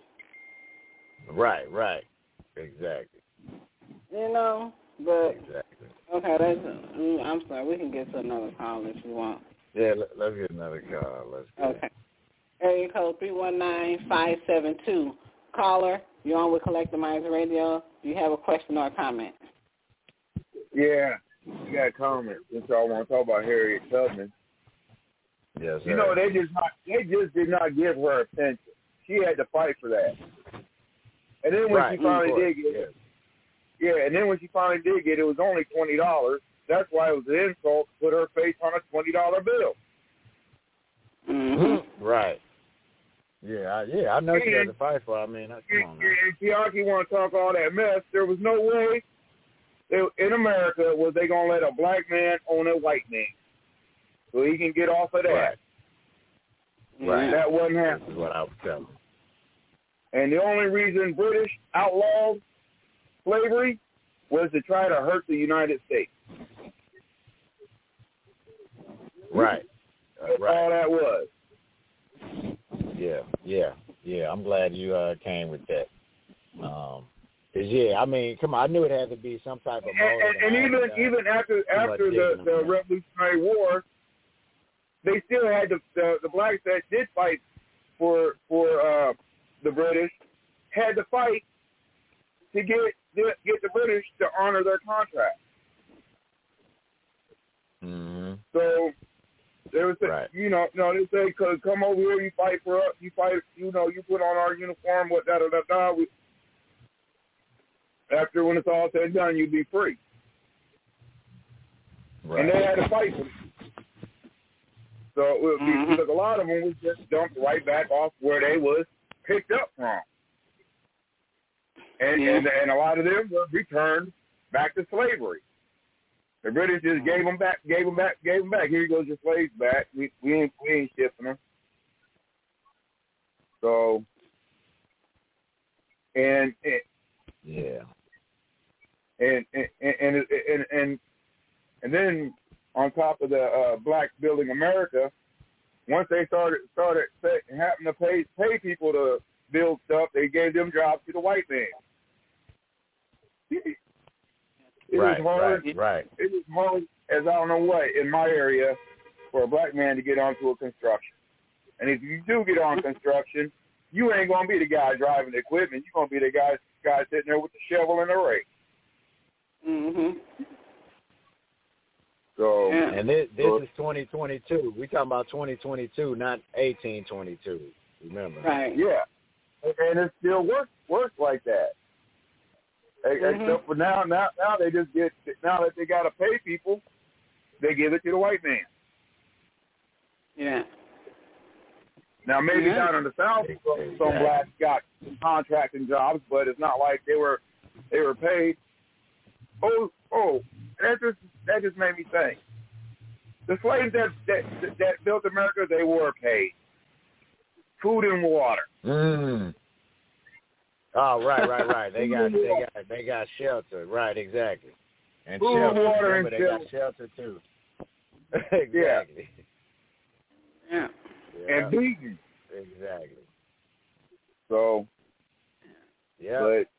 Right. Exactly. You know, but exactly. Okay, I'm sorry. We can get to another call if you want. Yeah, let's get another call. Okay. Area code 319-572. Caller, you're on with Collective Minds Radio. Do you have a question or a comment? Yeah, I got a comment since y'all want to talk about Harriet Tubman. Yes, sir. You know, they just did not give her attention. She had to fight for that. And then when she finally did get it, and then when she finally did get it, it was only $20. That's why it was an insult to put her face on a $20 bill. Mm-hmm. Right. Yeah, I know she had to fight for it. I mean, come on, man. And Tiaki want to talk all that mess. There was no way in America was they going to let a black man own a white man. So he can get off of that. Right. That wasn't happening. That's what I was telling. And the only reason British outlawed slavery was to try to hurt the United States. Right. That's all that was. Yeah. I'm glad you came with that. I mean, come on, I knew it had to be some type of motive. And even after the Revolutionary War, they still had the blacks that did fight for the British had to fight to get the British to honor their contract. Mm-hmm. So they would say, right. they say, come over here, you fight for us, you fight, you put on our uniform, what da. After when it's all said and done, you'd be free. Right. And they had to fight for it. So because a lot of them was just dumped right back off where they was picked up from. And a lot of them were returned back to slavery. The British just gave them back. Here you go, your slaves back. We ain't shipping them. So, and then on top of the blacks building America, once they started having to pay people to build stuff, they gave them jobs to the white man. It was hard. It was hard as I don't know what in my area for a black man to get onto a construction. And if you do get on construction, you ain't gonna be the guy driving the equipment. You're gonna be the guy sitting there with the shovel and the rake. Mhm. So and this is 2022. We talking about 2022, not 1822. Remember? Right. Yeah. And it still works like that. Except for now they just get, now that they got to pay people, they give it to the white man. Yeah. Now maybe down in the South, some blacks got some contracting jobs, but it's not like they were paid. Oh, that just made me think. The slaves that built America, they were paid. Food and water. Mm. Oh, right. They got shelter. Right, exactly. And food, shelter. Water, Remember, and they got shelter too. Exactly. Yeah. And vegan. Exactly. So. Yeah. But.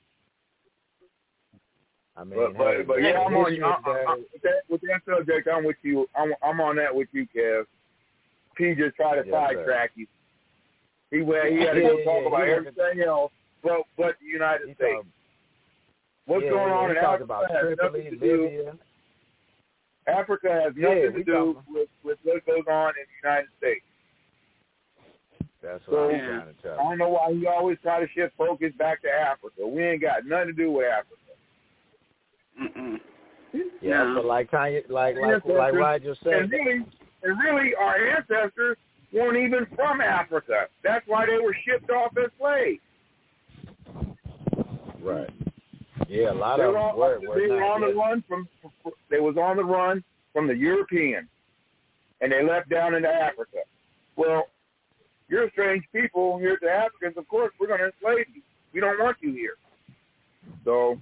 I mean, but yeah, I'm on with that subject. I'm with you. I'm on that with you, Kev. P just tried to sidetrack you. He had to go talk about everything else, but the United States. What's going on in Africa has nothing to do. Africa has nothing to do with what goes on in the United States. That's what I'm trying to tell you. I don't know why he always try to shift focus back to Africa. We ain't got nothing to do with Africa. Mm-mm. Yeah, but like Roger said, and really, our ancestors weren't even from Africa. That's why they were shipped off as slaves. Right. Yeah, a lot of them were. They were on the run from the Europeans, and they left down into Africa. Well, you're strange people. Here's the Africans. Of course, we're going to enslave you. We don't want you here. So.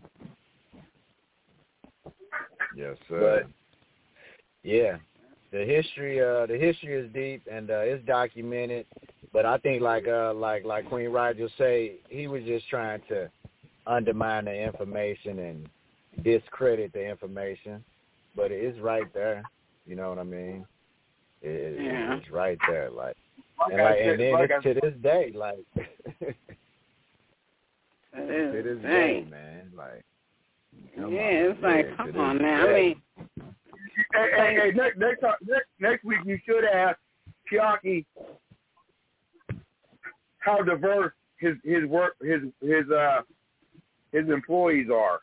Yes, sir. But, yeah, the history is deep and it's documented. But I think like Queen Roger say, he was just trying to undermine the information and discredit the information. But it's right there. You know what I mean? It's right there. To this day, to this day, man, it's like, come on now. I mean, hey, next week you should ask Chiaki how diverse his employees are.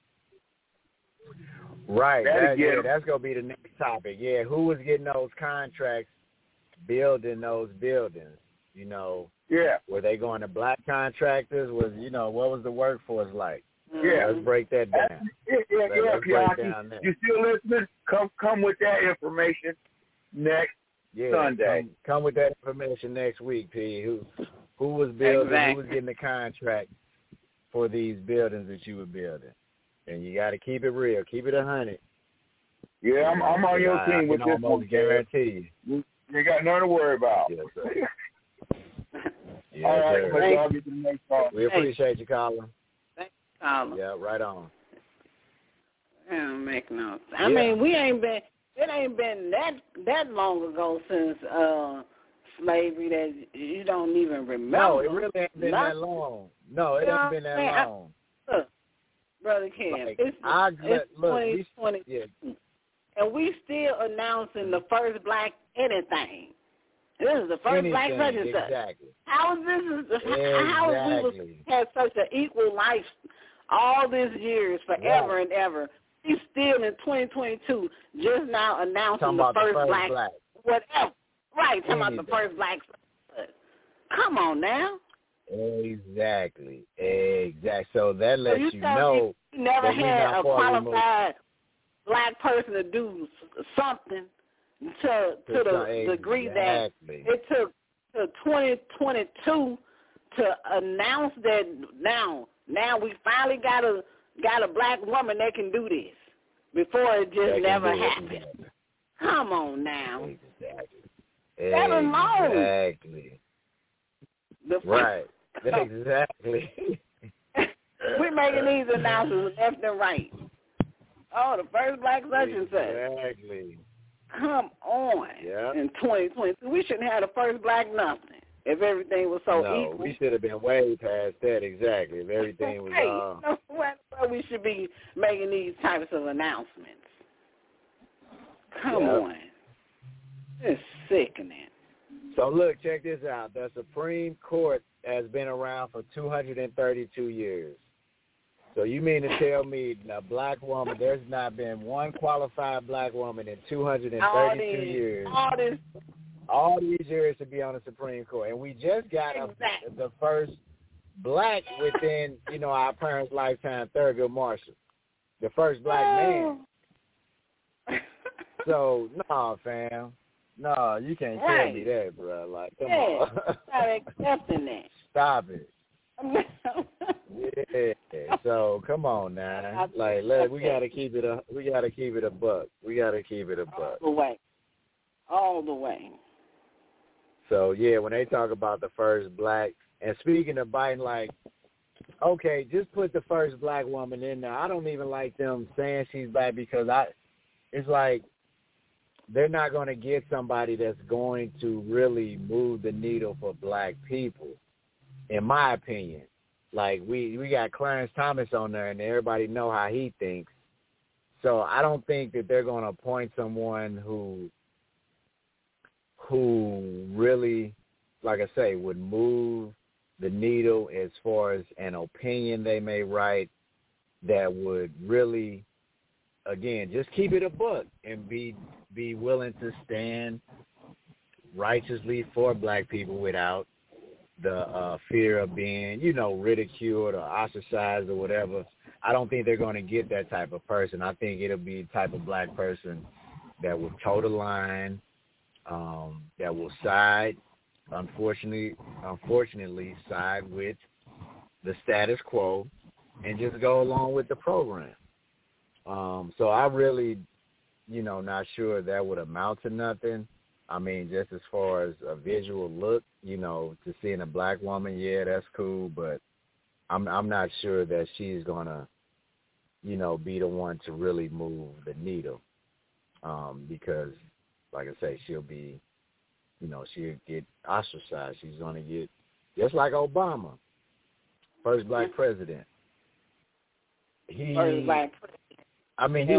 Right. That's gonna be the next topic. Yeah, who was getting those contracts, building those buildings? You know. Yeah. Were they going to black contractors? What was the workforce like? Yeah, let's break that down. Yeah, Piaki. You still listening? Come with that information next Sunday. Come with that information next week, P. Who was building? Exactly. Who was getting the contract for these buildings that you were building? And you got to keep it real. Keep it 100. Yeah, I'm on your team with this one. Guarantee you. You got nothing to worry about. Yes, sir. Yes, all right, sir. I'll get to the next call. We appreciate you, Colin. Yeah, right on. I don't make no. I mean, it ain't been that long ago since slavery that you don't even remember. No, it really ain't been that long. No, it ain't been that long. Look, Brother Ken, it's 2020, and we still announcing the first black anything. This is the first black register. Exactly. How is this? How is we had such an equal life all these years, forever and ever? He's still in 2022, just now announcing the first black, whatever. Right, talking about the first black. Come on now. Exactly. So that lets you know you never had a qualified black person to do something to the degree that it took to 2022 to announce that now we finally got a black woman that can do this. Before it just never happened. Exactly. Come on now. Exactly. Right. Exactly. We're making these announcements left and right. Oh, the first black such and such. Exactly. Come on. Yeah. In 2022, we shouldn't have the first black nothing. If everything was so equal. We should have been way past that, exactly. If everything was we should be making these types of announcements. Come on. It's sickening. So look, check this out. The Supreme Court has been around for 232 years. So you mean to tell me a black woman, there's not been one qualified black woman in 232 years. All these years to be on the Supreme Court. And we just got the first black within, our parents' lifetime, Thurgood Marshall. The first black man. So, no, fam. No, you can't tell me that, bro. Like, come on. Not accepting that. Stop it. Yeah. So come on now. Like, we gotta keep it a buck. All the way. So yeah, when they talk about the first black, and speaking of Biden, like, okay, just put the first black woman in there. I don't even like them saying she's black because it's like they're not going to get somebody that's going to really move the needle for black people, in my opinion. Like, we got Clarence Thomas on there, and everybody know how he thinks. So I don't think that they're going to appoint someone who really, like I say, would move the needle as far as an opinion they may write that would really, again, just keep it a buck and be willing to stand righteously for black people without the fear of being, ridiculed or ostracized or whatever. I don't think they're going to get that type of person. I think it'll be the type of black person that will toe the line, that will unfortunately side with the status quo and just go along with the program. So I really, not sure that would amount to nothing. I mean, just as far as a visual look, to seeing a black woman, yeah, that's cool, but I'm not sure that she's gonna, be the one to really move the needle, because, like I say, she'll be, she'll get ostracized. She's gonna get just like Obama, first black president. First black president. I mean,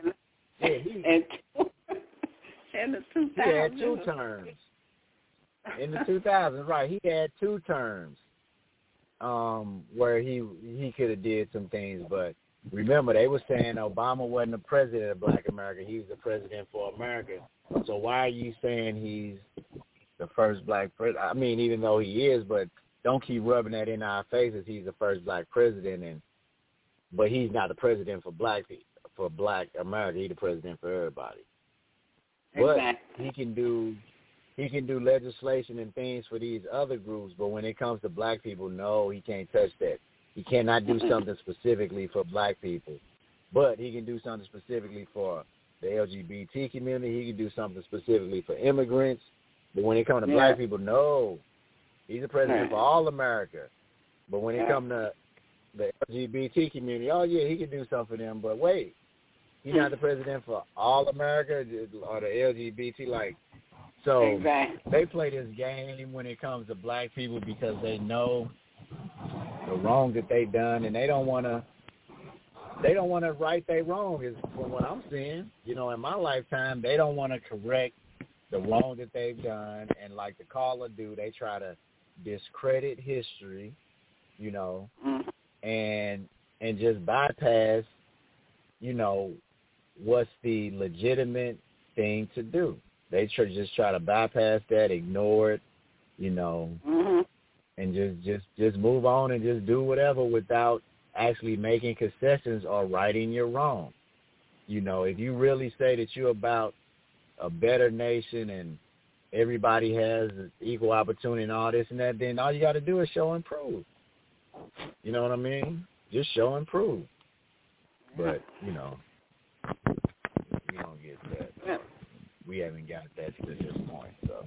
in the 2000s. He had 2 terms. In the 2000s, right. He had 2 terms where he could have did some things. But remember, they were saying Obama wasn't the president of black America. He was the president for America. So why are you saying he's the first black president? I mean, even though he is, but don't keep rubbing that in our faces. He's the first black president, but he's not the president for black people, for black America. He's the president for everybody. But exactly. he can do legislation and things for these other groups, but when it comes to black people, no, he can't touch that. He cannot do something specifically for black people, but he can do something specifically for the LGBT community. He can do something specifically for immigrants, but when it comes to black people, no, he's the president for all America. But when it comes to the LGBT community, oh yeah, he can do something for them, but wait. He's not the president for all America or the LGBT, so They play this game when it comes to black people because they know the wrong that they've done, and they don't want to right their wrong. Is from what I'm seeing, in my lifetime, they don't want to correct the wrong that they've done, and like the caller do, they try to discredit history, and just bypass, what's the legitimate thing to do. They just try to bypass that, ignore it, and just move on and just do whatever without actually making concessions or righting your wrong. If you really say that you're about a better nation and everybody has equal opportunity and all this and that, then all you got to do is show and prove. You know what I mean? Just show and prove. But, we don't get that. We haven't got that to this point. So,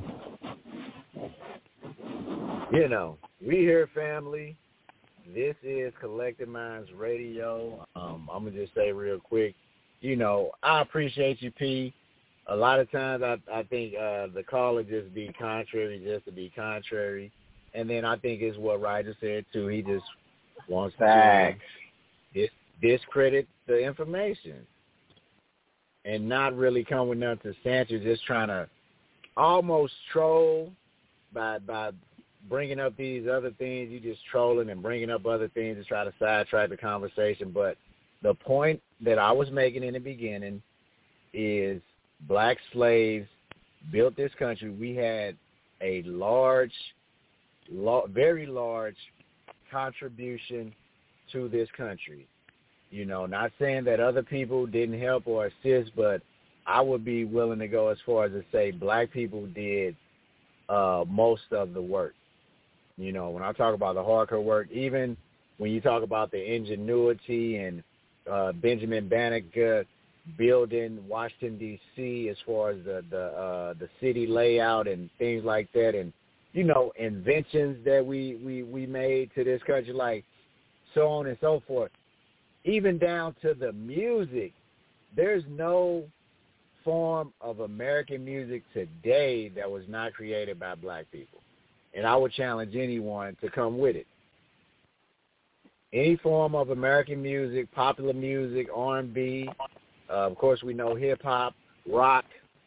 we here, family. This is Collective Minds Radio. I'm going to just say real quick, I appreciate you, P. A lot of times I think the caller just be contrary just to be contrary. And then I think it's what Ryder said, too. He just wants to discredit the information and not really come with nothing substantial, just trying to almost troll by bringing up these other things. You just trolling and bringing up other things to try to sidetrack the conversation. But the point that I was making in the beginning is black slaves built this country. We had a very large contribution to this country. You know, not saying that other people didn't help or assist, but I would be willing to go as far as to say black people did most of the work. You know, when I talk about the hardcore work, even when you talk about the ingenuity and Benjamin Banneker building Washington, D.C., as far as the city layout and things like that, and, you know, inventions that we made to this country, like so on and so forth, even down to the music. There's no form of American music today that was not created by black people. And I would challenge anyone to come with it. Any form of American music, popular music, R&B, of course we know hip-hop, rock,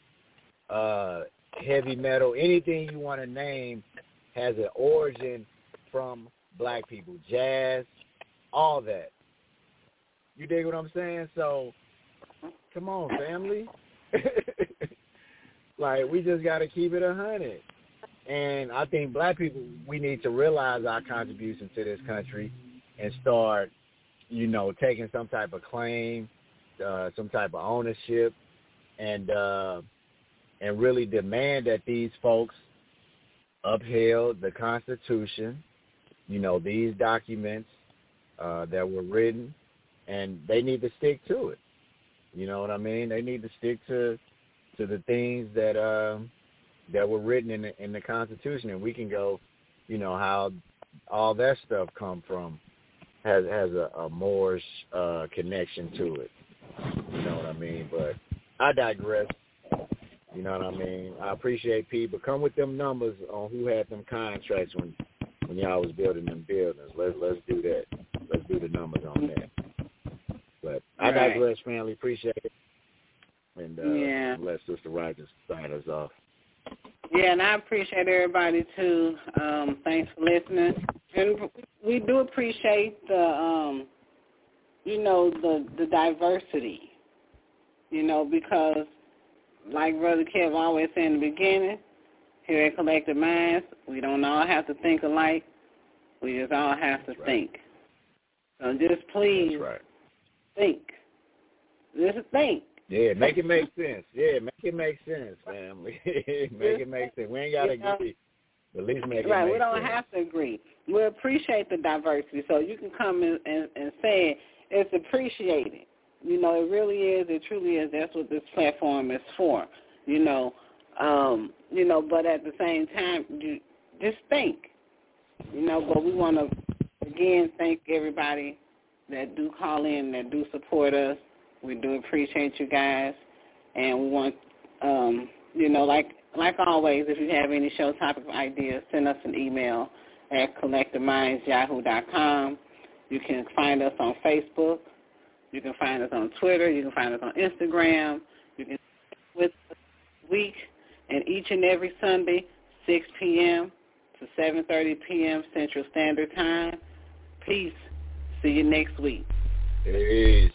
heavy metal, anything you want to name has an origin from black people. Jazz, all that. You dig what I'm saying? So, come on, family. Like, we just got to keep it 100. And I think black people, we need to realize our contribution to this country and start, you know, taking some type of claim, some type of ownership, and really demand that these folks upheld the Constitution, you know, these documents that were written, and they need to stick to it. You know what I mean? They need to stick to the things that were written in the Constitution, and we can go, you know, how all that stuff come from has a Moorish connection to it. You know what I mean? But I digress. You know what I mean? I appreciate P, but come with them numbers on who had them contracts when y'all was building them buildings. Let's do that. Let's do the numbers on that. But I digress, family. Appreciate it. And let Sister Rogers sign us off. Yeah, and I appreciate everybody too. Thanks for listening. And we do appreciate the diversity, you know, because like Brother Kev always said in the beginning, here at Collective Minds, we don't all have to think alike. We just all have to think. So just please think. Just think. Yeah, make it make sense. Yeah, make it make sense, family. Make it make sense. We ain't got to agree. But at least make it make sense. We don't have to agree. We appreciate the diversity. So you can come in and say it's appreciated. You know, it really is. It truly is. That's what this platform is for. You know, but at the same time, you just think. You know, but we want to, again, thank everybody that do call in, that do support us. We do appreciate you guys, and we want, like always, if you have any show topic ideas, send us an email at collectiveminds@yahoo.com. You can find us on Facebook. You can find us on Twitter. You can find us on Instagram. You can with us this week and each and every Sunday, 6 p.m. to 7:30 p.m. Central Standard Time. Peace. See you next week. Peace.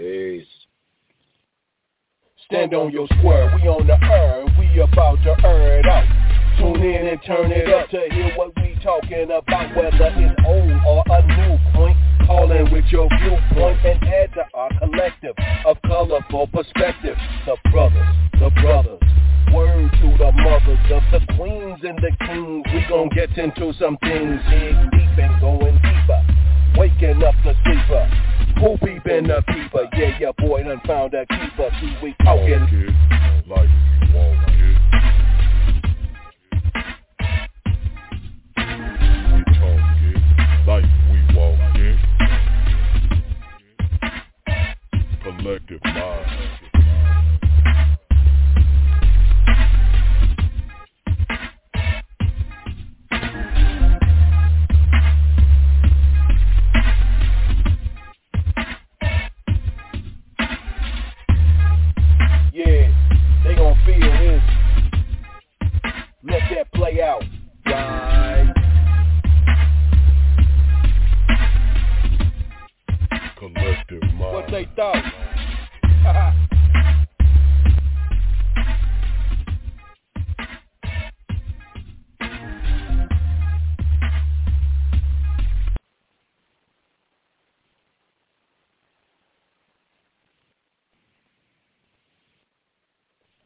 Stand on your square, we on the earth, we about to earn out. Tune in and turn it up to hear what we talking about, whether it's old or a new point. Call in with your viewpoint and add to our collective of colorful perspective. The brothers, word to the mothers of the queens and the kings. We gon' get into some things, dig deep and going deeper. Waking up the sleeper. Who peepin' the peeper? Yeah, your boy done found a keeper. See, we talking like